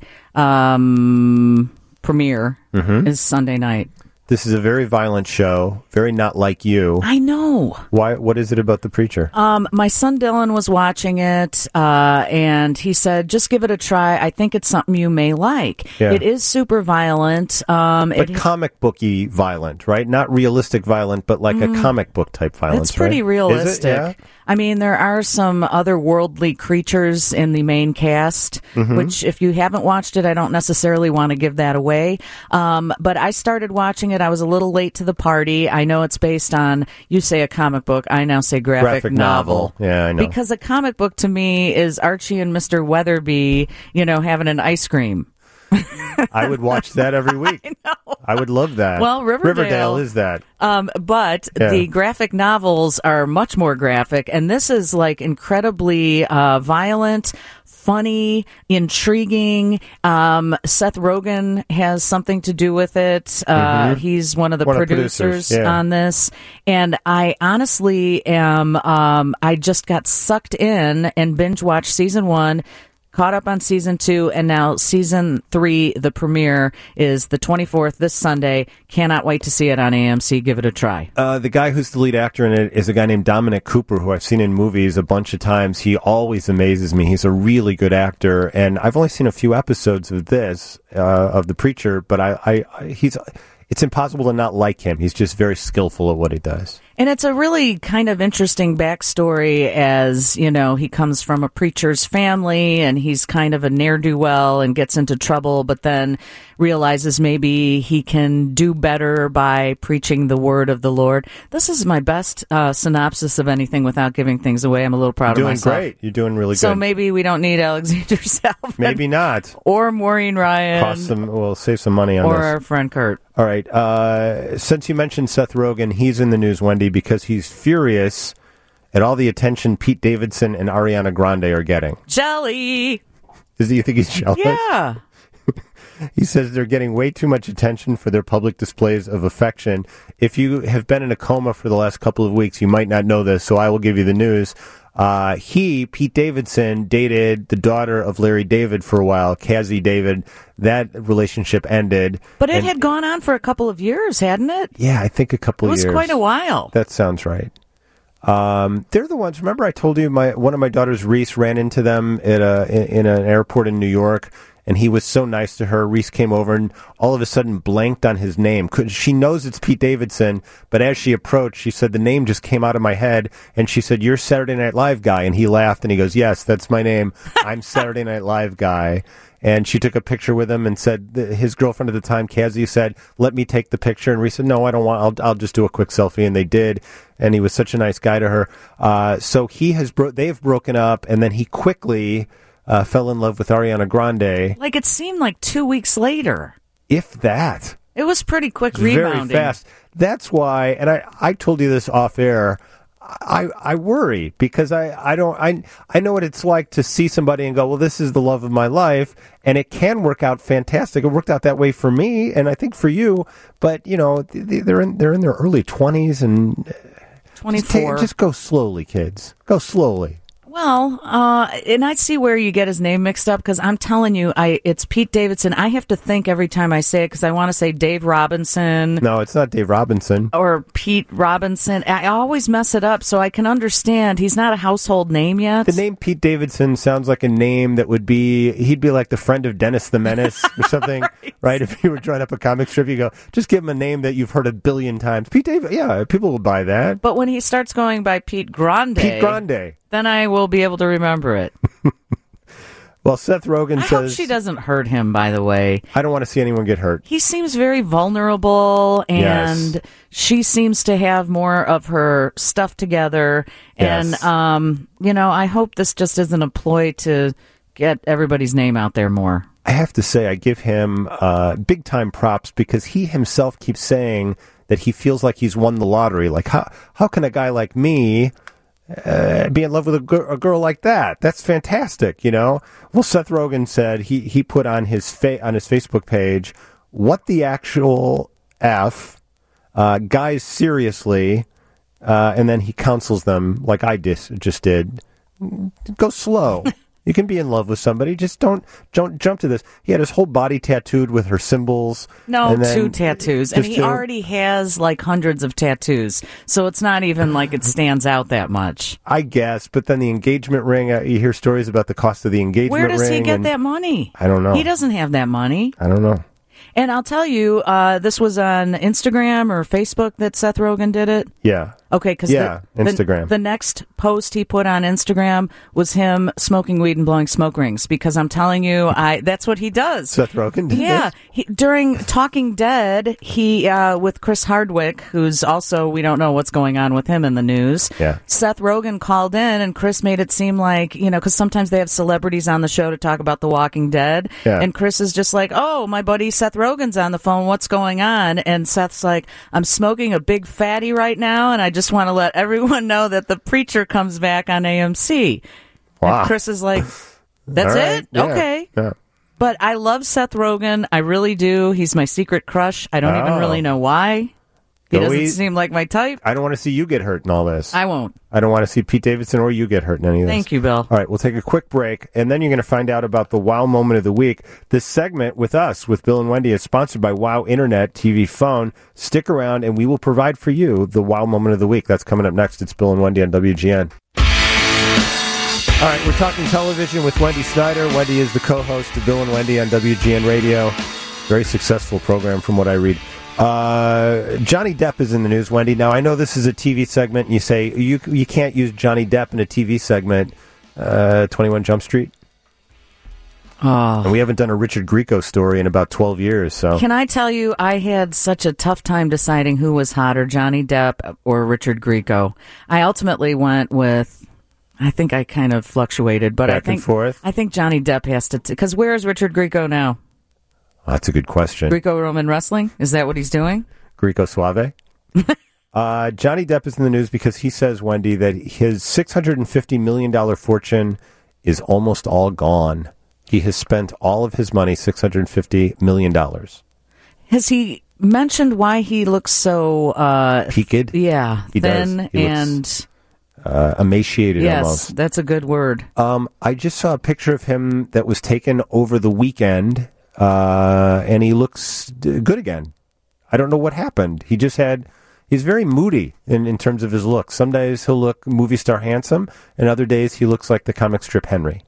um, premiere Mm-hmm. is Sunday night. This is a very violent show, very not like you. I know. Why? What is it about The Preacher? Um, my son Dylan was watching it, uh, and he said, just give it a try. I think it's something you may like. Yeah. It is super violent. Um, But it, comic booky violent, right? Not realistic violent, but like a comic book type violence. It's pretty right? realistic. Is it? Yeah? I mean, there are some otherworldly creatures in the main cast, Mm-hmm. which if you haven't watched it, I don't necessarily want to give that away. Um, but I started watching it. I was a little late to the party. I know it's based on, you say a comic book, I now say graphic, Graphic novel. Yeah, I know. Because a comic book to me is Archie and Mister Weatherby, you know, having an ice cream. I would watch that every week. I know. I would love that. Well, Riverdale- Riverdale is that. Um, but Yeah. the graphic novels are much more graphic, and this is like incredibly uh, violent, funny, intriguing. Um, Seth Rogen has something to do with it. Uh, He's one of the One of the producers, producers, yeah. on this, and I honestly am. Um, I just got sucked in and binge watched season one. Caught up on season two, and now season three, the premiere, is the twenty-fourth, this Sunday. Cannot wait to see it on A M C. Give it a try. Uh, the guy who's the lead actor in it is a guy named Dominic Cooper, who I've seen in movies a bunch of times. He always amazes me. He's a really good actor, and I've only seen a few episodes of this, uh, of The Preacher, but I, I, I he's. It's impossible to not like him. He's just very skillful at what he does. And it's a really kind of interesting backstory, as, you know, he comes from a preacher's family and he's kind of a ne'er-do-well and gets into trouble, but then realizes maybe he can do better by preaching the word of the Lord. This is my best uh, synopsis of anything without giving things away. I'm a little proud You're of doing myself. great. You're doing really So good. maybe we don't need Alexander Salvin. Maybe not. Or Maureen Ryan. Cost some. We'll save some money on or this. our friend Kurt. All right. Uh, since you mentioned Seth Rogen, he's in the news, Wendy, because he's furious at all the attention Pete Davidson and Ariana Grande are getting. Jelly! Is do you think he's jealous? Yeah. He says they're getting way too much attention for their public displays of affection. If you have been in a coma for the last couple of weeks, you might not know this, so I will give you the news. Uh, he, Pete Davidson, dated the daughter of Larry David for a while, Cassie David. That relationship ended. But it And- had gone on for a couple of years, hadn't it? Yeah, I think a couple It of was years. quite a while. That sounds right. Um, they're the ones. Remember, I told you my one of my daughters, Reese, ran into them at a in, in an airport in New York, and he was so nice to her. Reese came over and all of a sudden blanked on his name. Could, she knows it's Pete Davidson, but as she approached, she said the name just came out of my head, and she said, "You're Saturday Night Live guy," and he laughed and he goes, "Yes, that's my name. I'm Saturday Night Live guy." And she took a picture with him and said, his girlfriend at the time, Cassie, said, "Let me take the picture." And Reese said, "No, I don't want, I'll, I'll just do a quick selfie." And they did. And he was such a nice guy to her. Uh, so he has, bro- they've broken up, and then he quickly uh, fell in love with Ariana Grande. Like, it seemed like two weeks later. If that. It was pretty quick Very rebounding. fast. That's why, and I, I told you this off air, I, I worry because I, I don't I I know what it's like to see somebody and go, well, this is the love of my life, and it can work out fantastic. It worked out that way for me, and I think for you. But you know, they're in they're in their early twenties, and twenty-four. Just, ta- just go slowly, kids. Go slowly. Well, uh, and I see where you get his name mixed up because I'm telling you, I it's Pete Davidson. I have to think every time I say it because I want to say Dave Robinson. No, it's not Dave Robinson. Or Pete Robinson. I always mess it up, so I can understand. He's not a household name yet. The name Pete Davidson sounds like a name that would be, he'd be like the friend of Dennis the Menace or something, right. right? If you were drawing up a comic strip, you go, just give him a name that you've heard a billion times. Pete David, yeah, people will buy that. But when he starts going by Pete Grande. Pete Grande. Then I will be able to remember it. Well, Seth Rogen I says... I hope she doesn't hurt him, by the way. I don't want to see anyone get hurt. He seems very vulnerable, and yes. she seems to have more of her stuff together. And, yes. um, you know, I hope this just isn't a ploy to get everybody's name out there more. I have to say, I give him uh, big-time props because he himself keeps saying that he feels like he's won the lottery. Like, how, how can a guy like me... Uh, be in love with a, gr- a girl like that? That's fantastic, you know. Well, Seth Rogen said he, he put on his fa- on his Facebook page, "What the actual f, uh, guys? Seriously," uh, and then he counsels them like I dis- just did. Go slow. You can be in love with somebody. Just don't don't jump to this. He had his whole body tattooed with her symbols. No, two tattoos. And he two. already has like hundreds of tattoos. So it's not even like it stands out that much. I guess. But then the engagement ring, uh, you hear stories about the cost of the engagement ring. Where does ring he get and, that money? I don't know. He doesn't have that money. I don't know. And I'll tell you, uh, this was on Instagram or Facebook that Seth Rogen did it. Yeah. Okay, because yeah, the, Instagram. The, the next post he put on Instagram was him smoking weed and blowing smoke rings. Because I'm telling you, I that's what he does. Seth Rogen did Yeah, this? he, during Talking Dead, he uh, with Chris Hardwick, who's also we don't know what's going on with him in the news. Yeah. Seth Rogen called in, and Chris made it seem like you know because sometimes they have celebrities on the show to talk about The Walking Dead, yeah. and Chris is just like, "Oh, my buddy Seth Rogen's on the phone. What's going on?" And Seth's like, "I'm smoking a big fatty right now, and I just want to let everyone know that the preacher comes back on A M C." Wow. And Chris is like, "That's right. it? Yeah. Okay." Yeah. But I love Seth Rogen. I really do. He's my secret crush. I don't oh. even really know why. He Go doesn't eat. seem like my type. I don't want to see you get hurt in all this. I won't. I don't want to see Pete Davidson or you get hurt in any of this. Thank you, Bill. All right, we'll take a quick break, and then you're going to find out about the Wow Moment of the Week. This segment with us, with Bill and Wendy, is sponsored by Wow Internet T V Phone. Stick around, and we will provide for you the Wow Moment of the Week. That's coming up next. It's Bill and Wendy on W G N. All right, we're talking television with Wendy Snyder. Wendy is the co-host of Bill and Wendy on W G N Radio. Very successful program from what I read. Uh, Johnny Depp is in the news, Wendy. Now, I know this is a T V segment, and you say you you can't use Johnny Depp in a T V segment, uh, twenty-one Jump Street. Oh. And we haven't done a Richard Grieco story in about twelve years. So Can I tell you, I had such a tough time deciding who was hotter, Johnny Depp or Richard Grieco. I ultimately went with, I think I kind of fluctuated, but Back I think and forth? I think Johnny Depp has to, because where is Richard Grieco now? Oh, that's a good question. Greco-Roman wrestling? Is that what he's doing? Greco Suave? uh, Johnny Depp is in the news because he says, Wendy, that his six hundred fifty million dollars fortune is almost all gone. He has spent all of his money, six hundred fifty million dollars. Has he mentioned why he looks so... Uh, Peaked? Yeah, he thin does. He and... Looks, uh, emaciated yes, almost. That's a good word. Um, I just saw a picture of him that was taken over the weekend. Uh, and he looks good again. I don't know what happened. He just had, he's very moody in, in terms of his look. Some days he'll look movie star handsome, and other days he looks like the comic strip Henry.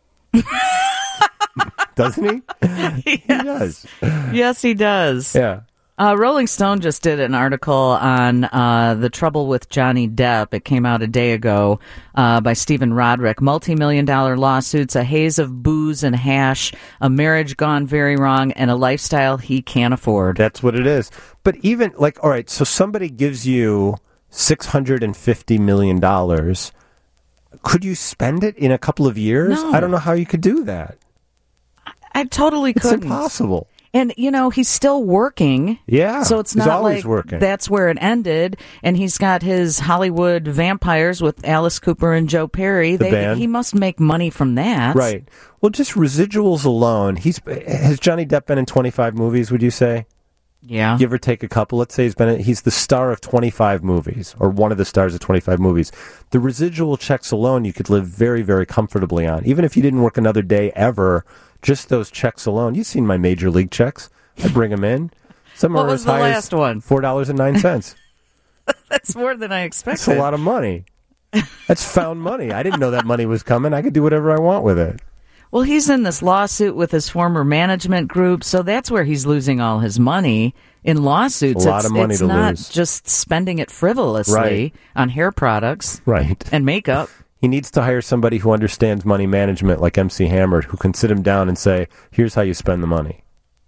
Doesn't he? Yes. He does. Yes, he does. Yeah. Uh, Rolling Stone just did an article on uh, the trouble with Johnny Depp. It came out a day ago uh, by Stephen Roderick. Multi-million dollar lawsuits, a haze of booze and hash, a marriage gone very wrong, and a lifestyle he can't afford. That's what it is. But even, like, all right, so somebody gives you six hundred fifty million dollars. Could you spend it in a couple of years? No. I don't know how you could do that. I, I totally It's couldn't. impossible. And, you know, he's still working. Yeah, So it's he's not always like working. that's where it ended. And he's got his Hollywood Vampires with Alice Cooper and Joe Perry. The they, band. He must make money from that. Right. Well, just residuals alone. He's has Johnny Depp been in twenty-five movies, would you say? Yeah. Give or take a couple. Let's say he's been he's the star of twenty-five movies, or one of the stars of twenty-five movies. The residual checks alone you could live very, very comfortably on. Even if you didn't work another day ever, just those checks alone. You've seen my major league checks. I bring them in. Some What are was as the high last as one? four dollars and nine cents. That's more than I expected. That's a lot of money. That's found money. I didn't know that money was coming. I could do whatever I want with it. Well, he's in this lawsuit with his former management group, so that's where he's losing all his money in lawsuits. A lot it's, of money it's to not lose. just spending it frivolously Right. on hair products Right. and makeup. He needs to hire somebody who understands money management like M C Hammer, who can sit him down and say, here's how you spend the money.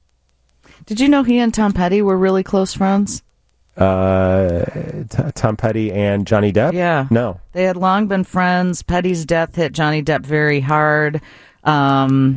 Did you know he and Tom Petty were really close friends? Uh, T- Tom Petty and Johnny Depp? Yeah. No. They had long been friends. Petty's death hit Johnny Depp very hard. Um,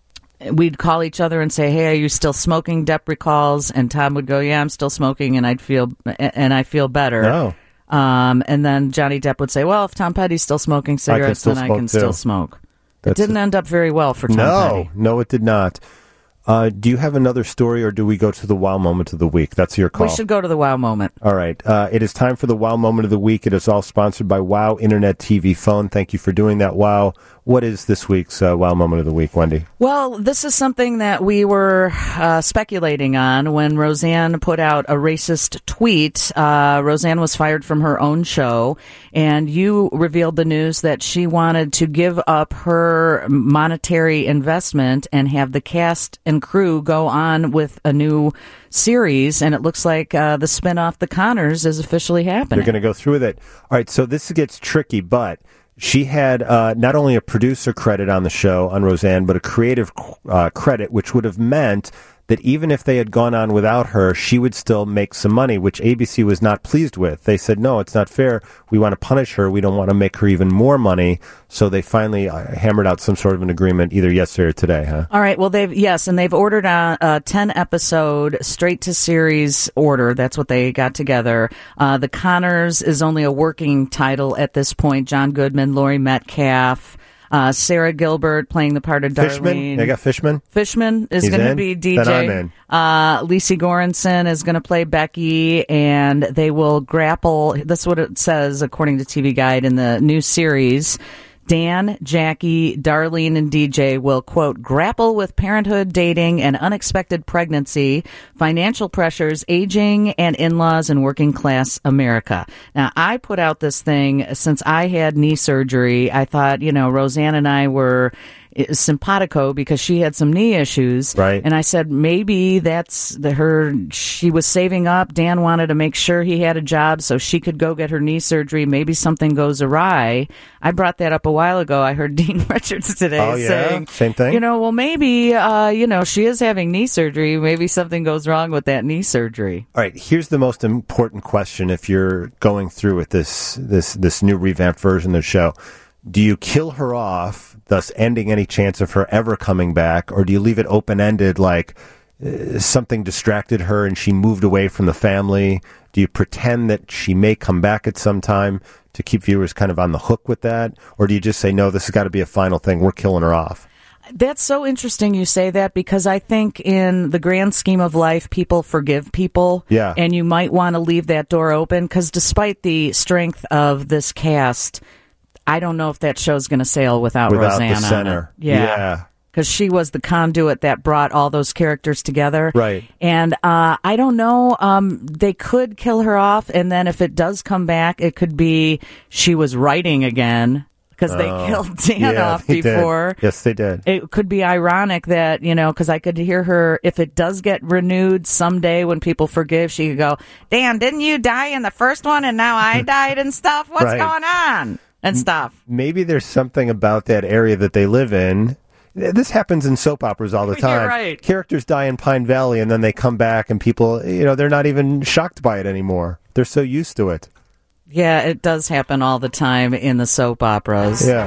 we'd call each other and say, "Hey, are you still smoking?" Depp recalls, and Tom would go, "Yeah, I'm still smoking, and I'd feel and I feel better." No. Um, and then Johnny Depp would say, "Well, if Tom Petty's still smoking cigarettes, still then I smoke, can too." still smoke." That's it didn't end up very well for Tom No, Petty. no, it did not. Uh, do you have another story, or do we go to the wow moment of the week? That's your call. We should go to the wow moment. All right. Uh, it is time for the wow moment of the week. It is all sponsored by Wow Internet T V Phone. Thank you for doing that, Wow. What is this week's uh, wow moment of the week, Wendy? Well, this is something that we were uh, speculating on when Roseanne put out a racist tweet. Uh, Roseanne was fired from her own show, and you revealed the news that she wanted to give up her monetary investment and have the cast and crew go on with a new series, and it looks like uh, the spinoff, The Connors, is officially happening. You're going to go through with it. All right, so this gets tricky, but she had uh, not only a producer credit on the show, on Roseanne, but a creative uh, credit, which would have meant that even if they had gone on without her, she would still make some money, which A B C was not pleased with. They said, no, it's not fair. We want to punish her. We don't want to make her even more money. So they finally uh, hammered out some sort of an agreement either yesterday or today, huh? All right. Well, they've, yes, and they've ordered a, a ten episode straight to series order. That's what they got together. Uh, The Connors is only a working title at this point. John Goodman, Laurie Metcalf, Uh, Sarah Gilbert playing the part of Darlene. Fishman? They got Fishman? Fishman is He's going to in? be D J. Then I'm in. Uh, Lacey Goranson is going to play Becky, and they will grapple. That's what it says, according to T V Guide, in the new series. Dan, Jackie, Darlene, and D J will, quote, grapple with parenthood, dating, and unexpected pregnancy, financial pressures, aging, and in-laws in working-class America. Now, I put out this thing since I had knee surgery. I thought, you know, Roseanne and I were simpatico because she had some knee issues. Right. And I said, maybe that's the, her, she was saving up. Dan wanted to make sure he had a job so she could go get her knee surgery. Maybe something goes awry. I brought that up a while ago. I heard Dean Richards today Oh, yeah? saying, Same thing? you know, well, maybe, uh, you know, she is having knee surgery. Maybe something goes wrong with that knee surgery. All right, here's the most important question if you're going through with this this this new revamped version of the show. Do you kill her off, thus ending any chance of her ever coming back, or do you leave it open-ended like uh, something distracted her and she moved away from the family? Do you pretend that she may come back at some time to keep viewers kind of on the hook with that? Or do you just say, no, this has got to be a final thing, we're killing her off? That's so interesting you say that, because I think in the grand scheme of life, people forgive people. Yeah. And you might want to leave that door open, because despite the strength of this cast, I don't know if that show's going to sail without, Without Roseanne the on center. it. Yeah. Yeah. Because she was the conduit that brought all those characters together. Right. And uh, I don't know, um, they could kill her off, and then if it does come back, it could be she was writing again, because they Oh, killed Dan yeah, off they did. before. Yes, they did. It could be ironic that, you know, because I could hear her, if it does get renewed someday when people forgive, she could go, Dan, didn't you die in the first one and now I died and stuff? What's Right. going on? And stuff. Maybe there's something about that area that they live in. This happens in soap operas all the You're time. right. Characters die in Pine Valley and then they come back and people, you know, they're not even shocked by it anymore. They're so used to it. Yeah, it does happen all the time in the soap operas. Yeah.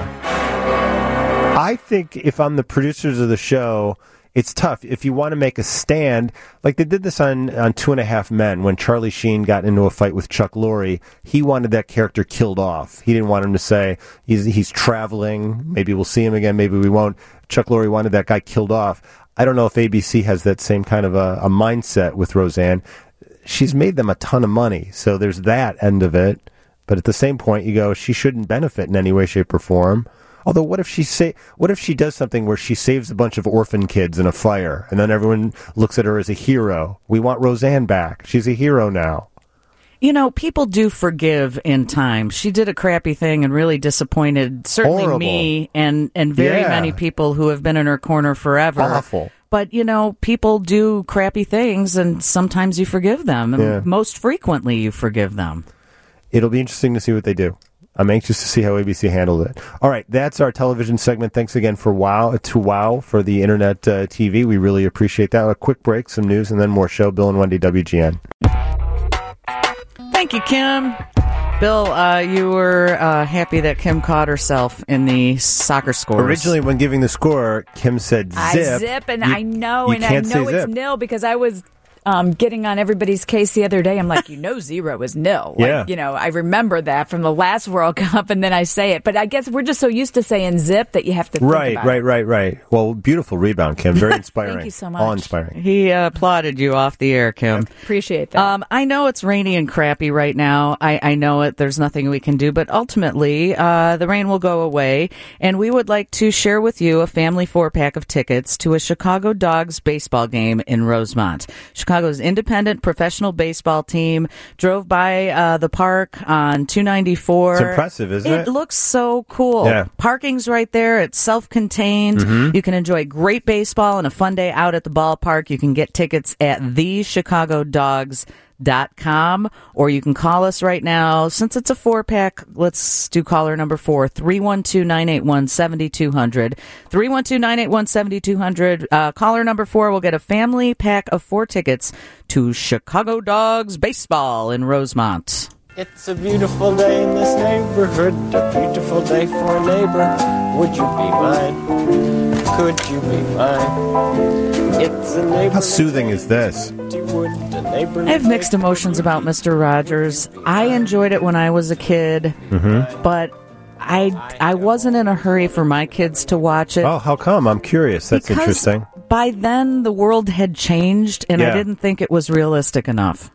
I think if I'm the producers of the show, it's tough. If you want to make a stand, like they did this on, on Two and a Half Men when Charlie Sheen got into a fight with Chuck Lorre, he wanted that character killed off. He didn't want him to say he's he's traveling. Maybe we'll see him again. Maybe we won't. Chuck Lorre wanted that guy killed off. I don't know if A B C has that same kind of a, a mindset with Roseanne. She's made them a ton of money, so there's that end of it. But at the same point, you go, she shouldn't benefit in any way, shape, or form. Although, what if she say, what if she does something where she saves a bunch of orphan kids in a fire, and then everyone looks at her as a hero? We want Roseanne back. She's a hero now. You know, people do forgive in time. She did a crappy thing and really disappointed certainly Horrible. me and, and very Yeah. many people who have been in her corner forever. Awful. But, you know, people do crappy things, and sometimes you forgive them. And Yeah. most frequently you forgive them. It'll be interesting to see what they do. I'm anxious to see how A B C handled it. All right, that's our television segment. Thanks again for Wow to Wow for the Internet uh, T V. We really appreciate that. A quick break, some news, and then more show. Bill and Wendy, W G N. Thank you, Kim. Bill, uh, you were uh, happy that Kim caught herself in the soccer scores. Originally, when giving the score, Kim said zip. I zip, and You- I know, you and I can't know say it's zip. nil because I was um, getting on everybody's case the other day. I'm like, you know, zero is nil. Like, Yeah. you know, I remember that from the last World Cup, and then I say it. But I guess we're just so used to saying zip that you have to think Right, about right, it. right, right. Well, beautiful rebound, Kim. Very inspiring. Thank you so much. Awe-inspiring. He uh, applauded you off the air, Kim. Appreciate that. Um, I know it's rainy and crappy right now. I, I know it. There's nothing we can do, but ultimately, uh, the rain will go away, and we would like to share with you a family four-pack of tickets to a Chicago Dogs baseball game in Rosemont. Chicago's independent professional baseball team drove by uh, the park on two ninety-four. It's impressive, isn't it? It looks so cool. Yeah. Parking's right there. It's self-contained. Mhm. You can enjoy great baseball and a fun day out at the ballpark. You can get tickets at the chicago dogs dot com, or you can call us right now. Since it's a four-pack, let's do caller number four, three one two, nine eight one, seven two zero zero. three one two, nine eight one, seven two zero zero. Uh, caller number four will get a family pack of four tickets to Chicago Dogs baseball in Rosemont. It's a beautiful day in this neighborhood, a beautiful day for a neighbor. Would you be mine? Could you be mine? It's a neighbor. How soothing is this? I have mixed emotions about Mister Rogers. I enjoyed it when I was a kid, Mm-hmm. but I I wasn't in a hurry for my kids to watch it. Oh, how come? I'm curious. That's Because interesting. By then, the world had changed, and I Yeah. didn't think it was realistic enough.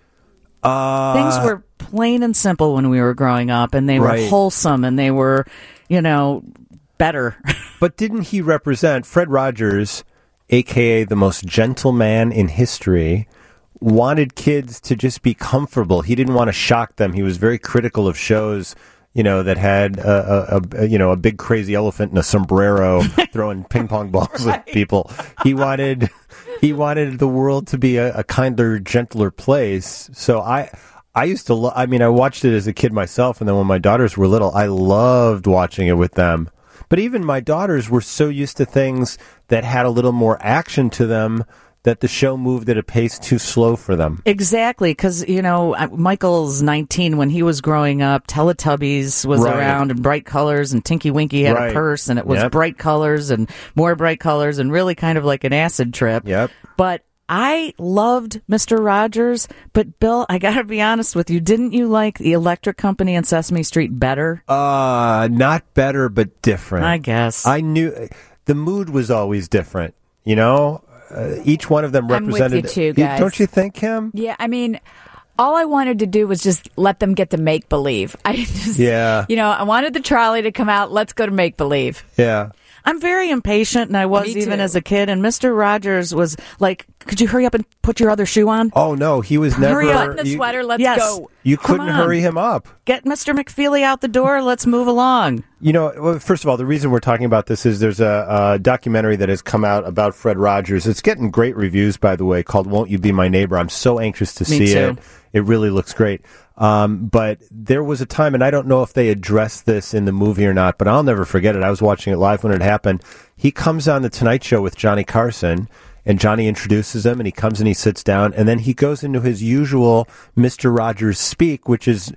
Uh, Things were plain and simple when we were growing up, and they Right. were wholesome, and they were, you know, better. But didn't he represent Fred Rogers, a k a the most gentle man in history, wanted kids to just be comfortable. He didn't want to shock them. He was very critical of shows, you know, that had a, a, a you know a big crazy elephant in a sombrero throwing ping pong balls at people. He wanted he wanted the world to be a, a kinder, gentler place. So I I used to lo- I mean I watched it as a kid myself, and then when my daughters were little, I loved watching it with them. But even my daughters were so used to things that had a little more action to them that the show moved at a pace too slow for them. Exactly, because, you know, uh, Michael's nineteen. When he was growing up, Teletubbies was Right. around in bright colors, and Tinky Winky had Right. a purse, and it was Yep. bright colors and more bright colors, and really kind of like an acid trip. Yep. But I loved Mister Rogers, but Bill, I gotta be honest with you, didn't you like the Electric Company and Sesame Street better? Uh, not better, but different. I guess. I knew the mood was always different, you know? Uh, each one of them I'm with represented. you too, guys. Don't you think, Kim? Yeah, I mean, all I wanted to do was just let them get to make believe. I just, Yeah. you know, I wanted the trolley to come out. Let's go to make believe. Yeah. I'm very impatient, and I was Me even too. as a kid, and Mister Rogers was like, could you hurry up and put your other shoe on? Oh no, he was never. Hurry up. Button the you, sweater. Let's Yes. go. you Come couldn't on. hurry him up. Get Mister McFeely out the door. Let's move along. You know, well, first of all, the reason we're talking about this is there's a, a documentary that has come out about Fred Rogers. It's getting great reviews, by the way, called "Won't You Be My Neighbor?" I'm so anxious to Me see too. it. It really looks great. Um, but there was a time, and I don't know if they addressed this in the movie or not, but I'll never forget it. I was watching it live when it happened. He comes on the Tonight Show with Johnny Carson, and Johnny introduces him, and he comes and he sits down, and then he goes into his usual Mister Rogers speak, which is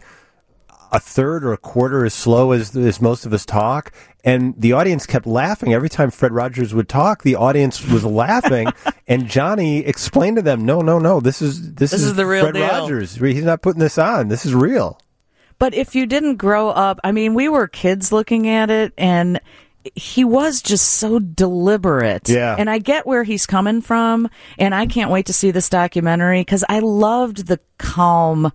a third or a quarter as slow as, as most of us talk. And the audience kept laughing. Every time Fred Rogers would talk, the audience was laughing. And Johnny explained to them, no, no, no, this is this, This is the real Fred deal. Rogers. He's not putting this on. This is real. But if you didn't grow up, I mean, we were kids looking at it, and he was just so deliberate. Yeah. And I get where he's coming from, and I can't wait to see this documentary because I loved the calm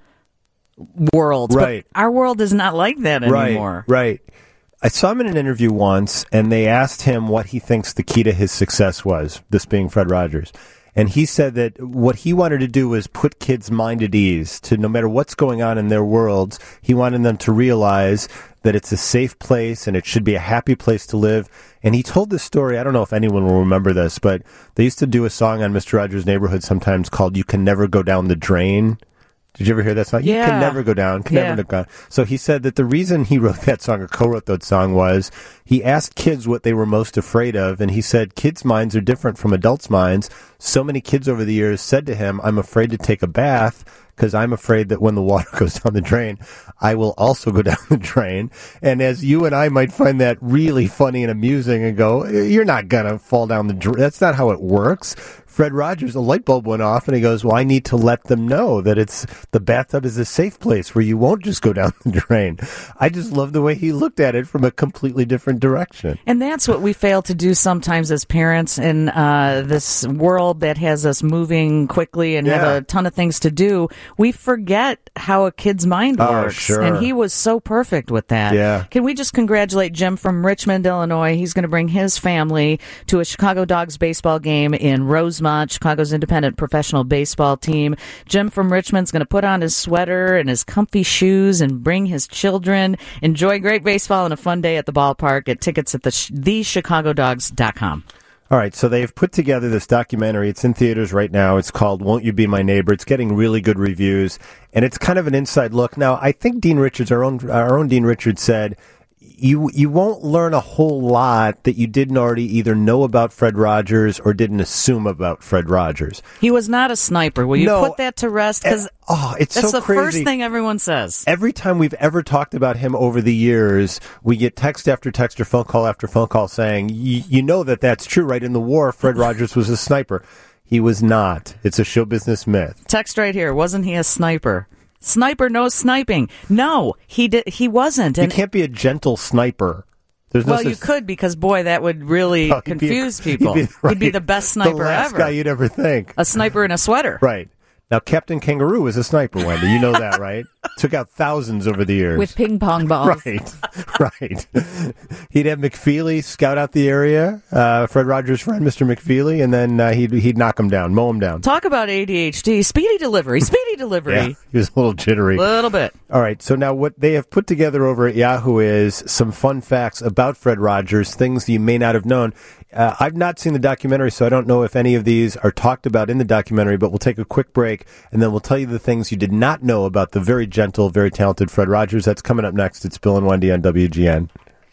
world. Right. But our world is not like that anymore. Right, right. I saw him in an interview once, and they asked him what he thinks the key to his success was, this being Fred Rogers. And he said that what he wanted to do was put kids' mind at ease, to no matter what's going on in their worlds, he wanted them to realize that it's a safe place and it should be a happy place to live. And he told this story, I don't know if anyone will remember this, but they used to do a song on Mister Rogers' Neighborhood sometimes called You Can Never Go Down the Drain. Did you ever hear that song? Yeah. You can never go down. Can Yeah. never go down. So he said that the reason he wrote that song or co-wrote that song was he asked kids what they were most afraid of, and he said kids' minds are different from adults' minds. So many kids over the years said to him, I'm afraid to take a bath because I'm afraid that when the water goes down the drain, I will also go down the drain. And as you and I might find that really funny and amusing and go, you're not going to fall down the drain. That's not how it works. Fred Rogers, a light bulb went off, and he goes, well, I need to let them know that it's the bathtub is a safe place where you won't just go down the drain. I just love the way he looked at it from a completely different direction. And that's what we fail to do sometimes as parents in uh, this world that has us moving quickly and Yeah. have a ton of things to do. We forget how a kid's mind Oh, works. sure. And he was so perfect with that. Yeah. Can we just congratulate Jim from Richmond, Illinois? He's going to bring his family to a Chicago Dogs baseball game in Rosemont, Chicago's independent professional baseball team. Jim from Richmond's going to put on his sweater and his comfy shoes and bring his children. Enjoy great baseball and a fun day at the ballpark. Get tickets at the the chicago dogs dot com. All right, so they've put together this documentary. It's in theaters right now. It's called Won't You Be My Neighbor? It's getting really good reviews, and it's kind of an inside look. Now, I think Dean Richards, our own our own Dean Richards, said you you won't learn a whole lot that you didn't already either know about Fred Rogers or didn't assume about Fred Rogers. He was not a sniper. Will you No, put that to rest? Because oh, it's that's so the crazy. first thing everyone says. Every time we've ever talked about him over the years, we get text after text or phone call after phone call saying, you know that that's true, right? In the war, Fred Rogers was a sniper. He was not. It's a show business myth. Text right here. Wasn't he a sniper? Sniper knows sniping. No, he did. He wasn't. And you can't be a gentle sniper. There's no well, you such- could because boy, that would really No, he'd be a- confuse people. he'd be- right. He'd be the best sniper the last ever. guy you'd ever think. A sniper in a sweater. Right. Now, Captain Kangaroo is a sniper, Wendy. You know that, right? Took out thousands over the years. With ping pong balls. Right, right. He'd have McFeely scout out the area, uh, Fred Rogers' friend, Mister McFeely, and then uh, he'd he'd knock him down, mow him down. Talk about A D H D. Speedy delivery. Speedy delivery. Yeah, he was a little jittery. A little bit. All right, so now what they have put together over at Yahoo is some fun facts about Fred Rogers, things you may not have known. Uh, I've not seen the documentary, so I don't know if any of these are talked about in the documentary, but we'll take a quick break, and then we'll tell you the things you did not know about the very gentle, very talented Fred Rogers. That's coming up next. It's Bill and Wendy on W G N.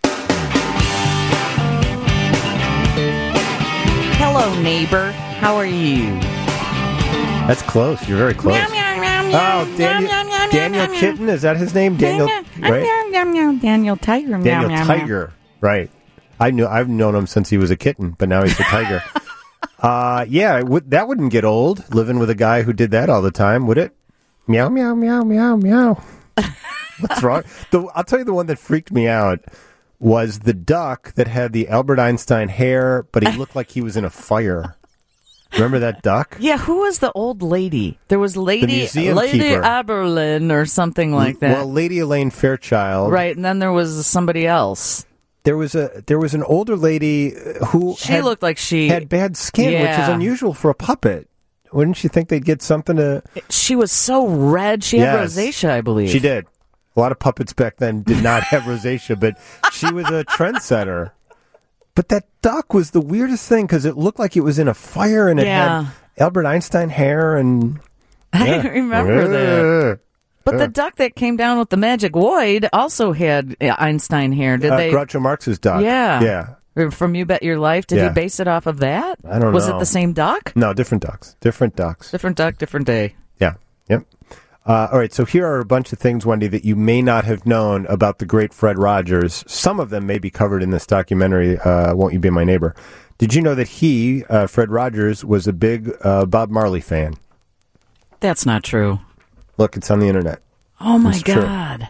Hello, neighbor. How are you? That's close. You're very close. Meow, meow, meow, meow, Oh, Daniel, meow, meow, meow, Daniel meow, meow. Kitten, is that his name? Daniel, Meow, right? meow, meow, meow, Daniel Tiger. Meow, Daniel meow, meow. Tiger, right? I knew I've known him since he was a kitten, but now he's a tiger. uh, yeah, it would, that wouldn't get old. Living with a guy who did that all the time, would it? Meow, meow, meow, meow, meow. What's wrong? The, I'll tell you the one that freaked me out was the duck that had the Albert Einstein hair, but he looked like he was in a fire. Remember that duck? Yeah, who was the old lady? There was Lady museum Lady keeper. Aberlin or something like that. Well, Lady Elaine Fairchild. Right, and then there was somebody else. There was a there was an older lady who She had, looked like she had bad skin, which is Yeah. unusual for a puppet. Wouldn't you think they'd get something to? She was so red. She had Yes. rosacea, I believe. She did. A lot of puppets back then did not have rosacea, but she was a trendsetter. But that duck was the weirdest thing because it looked like it was in a fire and it Yeah. had Albert Einstein hair and. I Yeah. remember that. But Yeah. the duck that came down with the magic void also had uh, Einstein hair. Did Uh, they? Groucho Marx's duck. Yeah. Yeah. From You Bet Your Life. Did Yeah. he base it off of that? I don't Was know. it the same duck? No, different ducks. Different ducks. Different duck, different day. Yeah. Yep. Uh, all right. So here are a bunch of things, Wendy, that you may not have known about the great Fred Rogers. Some of them may be covered in this documentary, uh, Won't You Be My Neighbor? Did you know that he, uh, Fred Rogers, was a big uh, Bob Marley fan? That's not true. Look, it's on the internet. Oh, my It's true. God.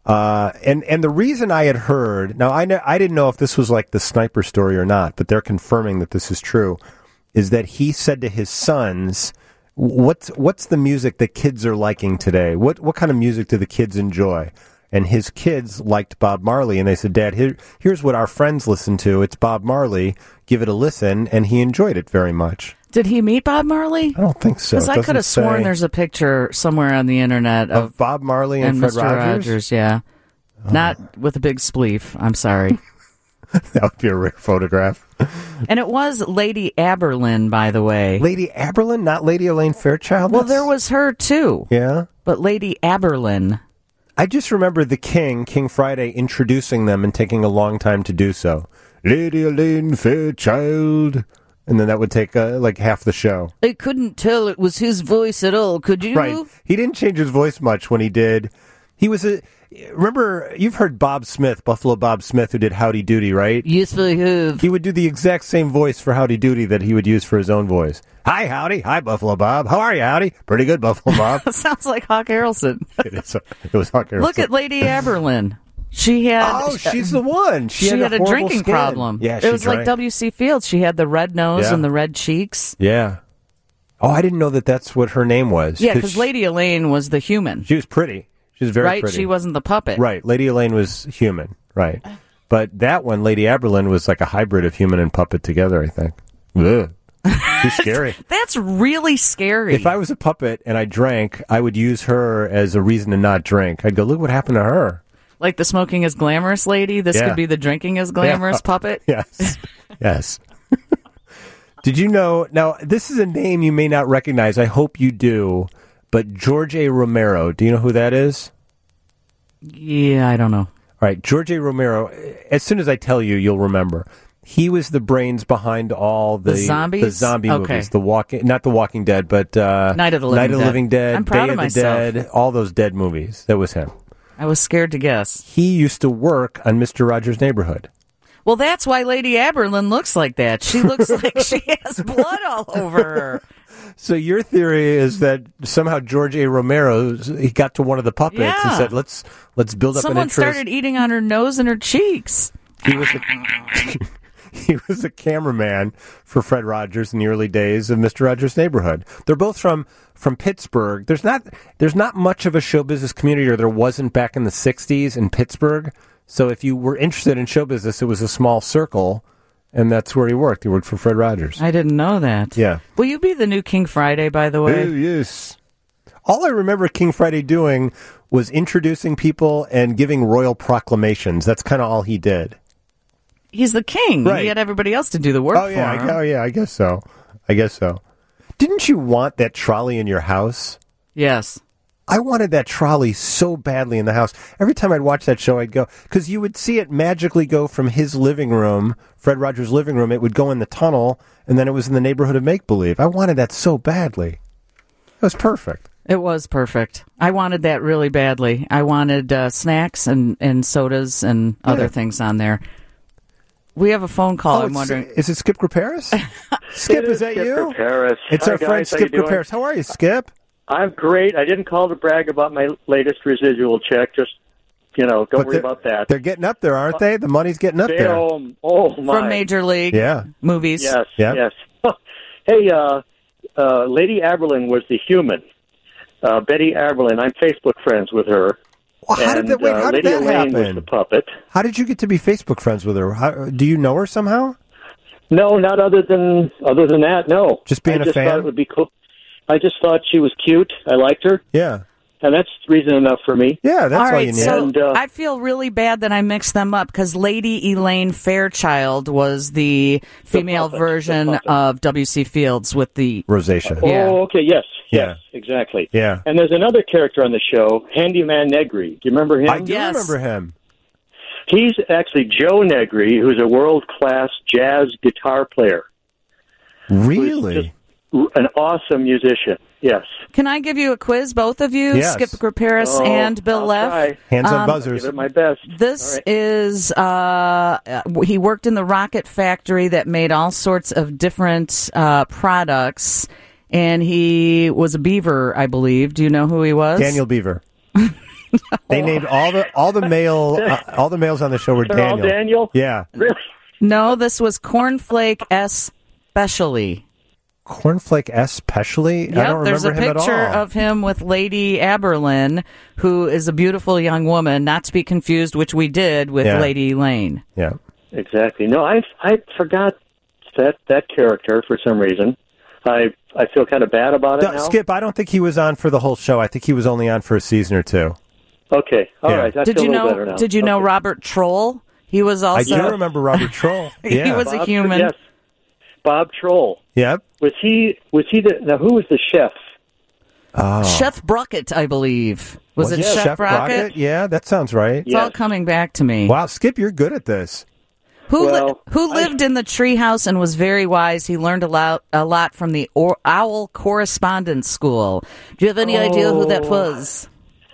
Uh, and, and the reason I had heard, now I, know, I didn't know if this was like the sniper story or not, but they're confirming that this is true, is that he said to his sons, what's, what's the music that kids are liking today? What, what kind of music do the kids enjoy? And his kids liked Bob Marley, and they said, Dad, here, here's what our friends listen to. It's Bob Marley. Give it a listen, and he enjoyed it very much. Did he meet Bob Marley? I don't think so. Because I could have sworn say. there's a picture somewhere on the internet of, of Bob Marley and, and Fred Mister Rogers? Rogers, yeah. Oh. Not with a big spleef. I'm sorry. That would be a rare photograph. And it was Lady Aberlin, by the way. Lady Aberlin, not Lady Elaine Fairchild? Well, That's... there was her, too. Yeah? But Lady Aberlin. I just remember the King, King Friday, introducing them and taking a long time to do so. Lady Elaine Fairchild. And then that would take uh, like half the show. I couldn't tell it was his voice at all, could you? Right. He didn't change his voice much when he did. He was a... Remember, you've heard Bob Smith, Buffalo Bob Smith, who did Howdy Doody, right? Yes, I have. He would do the exact same voice for Howdy Doody that he would use for his own voice. Hi, Howdy. Hi, Buffalo Bob. How are you, Howdy? Pretty good, Buffalo Bob. Sounds like Hawk Harrelson. it, is, it was Hawk Harrelson. Look at Lady Aberlin. She had. Oh, she's the one. She, she had, had a, a drinking skin. problem. Yeah, she it was drank. like W C Fields. She had the red nose Yeah. and the red cheeks. Yeah. Oh, I didn't know that that's what her name was. Yeah, because Lady Elaine was the human. She was pretty. She was very right? pretty. She wasn't the puppet. Right. Lady Elaine was human. Right. But that one, Lady Aberlin, was like a hybrid of human and puppet together, I think. Ugh. Too scary. That's really scary. If I was a puppet and I drank, I would use her as a reason to not drink. I'd go, look what happened to her. Like the smoking is glamorous lady, this Yeah. could be the drinking is glamorous Yeah. puppet? Yes. Yes. Did you know, now, this is a name you may not recognize. I hope you do. But George A. Romero, do you know who that is? Yeah, I don't know. All right, George A. Romero, as soon as I tell you, you'll remember. He was the brains behind all the, The zombies? the zombie Okay. movies. The walking, not The Walking Dead, but uh, Night of the Living Night of the Dead. Living Dead, I'm proud Day of of the myself. Dead, all those dead movies. That was him. I was scared to guess. He used to work on Mister Rogers' Neighborhood. Well, that's why Lady Aberlin looks like that. She looks like she has blood all over her. So your theory is that somehow George A. Romero, he got to one of the puppets and Yeah. said, "Let's let's build up Someone an interest." started eating on her nose and her cheeks. He was a, he was a cameraman for Fred Rogers in the early days of Mister Rogers' Neighborhood. They're both from from Pittsburgh. There's not there's not much of a show business community, or there wasn't back in the sixties in Pittsburgh. So if you were interested in show business, it was a small circle, and that's where he worked. He worked for Fred Rogers. I didn't know that. Yeah. Will you be the new King Friday, by the way? Oh, yes. All I remember King Friday doing was introducing people and giving royal proclamations. That's kind of all he did. He's the king. Right. He had everybody else to do the work Oh for yeah, him. I, oh yeah, I guess so. I guess so. Didn't you want that trolley in your house? Yes. I wanted that trolley so badly in the house. Every time I'd watch that show, I'd go, because you would see it magically go from his living room, Fred Rogers' living room, it would go in the tunnel, and then it was in the neighborhood of make-believe. I wanted that so badly. It was perfect. It was perfect. I wanted that really badly. I wanted uh, snacks and, and sodas and other Yeah. things on there. We have a phone call. Oh, I'm it's- wondering. Is it Skip Graparis? Skip, It is that Skip you? Graparis. It's Hi, our friend guys. How Skip you doing? Graparis. How are you, Skip? I'm great. I didn't call to brag about my latest residual check. Just, you know, don't But worry they're- about that. They're getting up there, aren't they? The money's getting up They- there. Oh, oh, my. From Major League Yeah. movies. Yes, Yeah. yes. Hey, uh, uh, Lady Aberlin was the human. Uh, Betty Aberlin, I'm Facebook friends with her. Well, how did and, that, wait, uh, how did Lady that Elaine was happen? the puppet. How did you get to be Facebook friends with her? How, do you know her somehow? No, not other than other than that. No, Just being I a just fan? thought it would be cool. I just thought she was cute. I liked her, Yeah. and that's reason enough for me. Yeah, that's all all, right, you need. so And, uh, I feel really bad that I mixed them up because Lady Elaine Fairchild was the female puppet, the version puppet. of W C Fields with the Rosacea. Yeah. Oh, okay, yes, Yeah. yes, exactly. Yeah. And there's another character on the show, Handyman Negri. Do you remember him? I do Yes. remember him. He's actually Joe Negri, who's a world-class jazz guitar player. Really? An awesome musician, yes. Can I give you a quiz, both of you, Yes. Skip Graparis Oh, and Bill I'll Leff? try. Hands on Um, buzzers. Give it my best. This All right. is, uh, uh, he worked in the rocket factory that made all sorts of different uh, products, and he was a beaver, I believe. Do you know who he was? Daniel Beaver. They named all the all the male uh, all the males on the show were They're all Daniel. Daniel? Yeah. Really? No, this was Cornflake especially. Cornflake especially? I Yep, don't there's a remember him picture at all. of him with Lady Aberlin, who is a beautiful young woman, not to be confused, which we did with Yeah. Lady Elaine. Yeah. Exactly. No, I I forgot that that character for some reason. I I feel kind of bad about it No, now. Skip, I don't think he was on for the whole show. I think he was only on for a season or two. Okay. All Yeah. right. I Did feel you a little know? better now. Did you know Robert Troll? He was also. I do remember Robert Troll. Yeah. He was a Bob- human. Yes. Bob Troll. Yep. Was he was he the now who was the chef? Oh. Chef Brockett, I believe. Was, it Chef, Chef, Brockett? Brockett? Yeah, that sounds right. It's all coming back to me. Wow, Skip, you're good at this. Who li- Well, who lived in the treehouse and was very wise? He learned a lot a lot from the or- Owl Correspondence School. Do you have any idea who that Oh. was?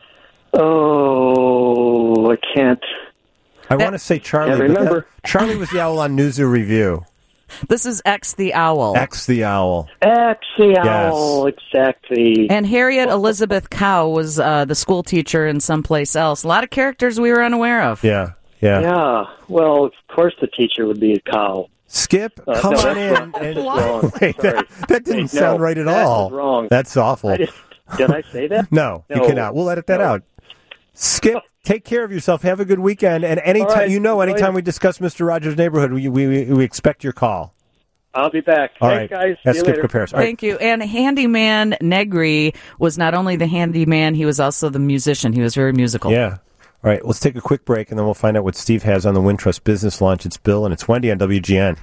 Oh, I can't. I want to say Charlie. Can't but that- remember. Charlie was the owl on Newzoo Review. This is X the Owl. X the owl. X the Yes. owl, exactly. And Harriet Elizabeth Cow was uh, the school teacher in someplace else. A lot of characters we were unaware of. Yeah, yeah. Yeah. Well, of course the teacher would be a cow. Skip, Uh, come no, on that's in. wrong. And, That's wrong. Wait, Sorry. that, that didn't Wait, no, sound right at that all. was wrong. That's awful. I did, did I say that? No, you No. cannot. We'll edit that No. out. Skip, take care of yourself. Have a good weekend. And anytime, right. you know, Enjoy anytime it. we discuss Mister Rogers' Neighborhood, we, we, we expect your call. I'll be back. All Thanks, right. guys. That's See you Skip later. Caparis. All right. Thank you. And Handyman Negri was not only the handyman, he was also the musician. He was very musical. Yeah. All right, let's take a quick break, and then we'll find out what Steve has on the Wintrust Business Launch. It's Bill, and it's Wendy on W G N.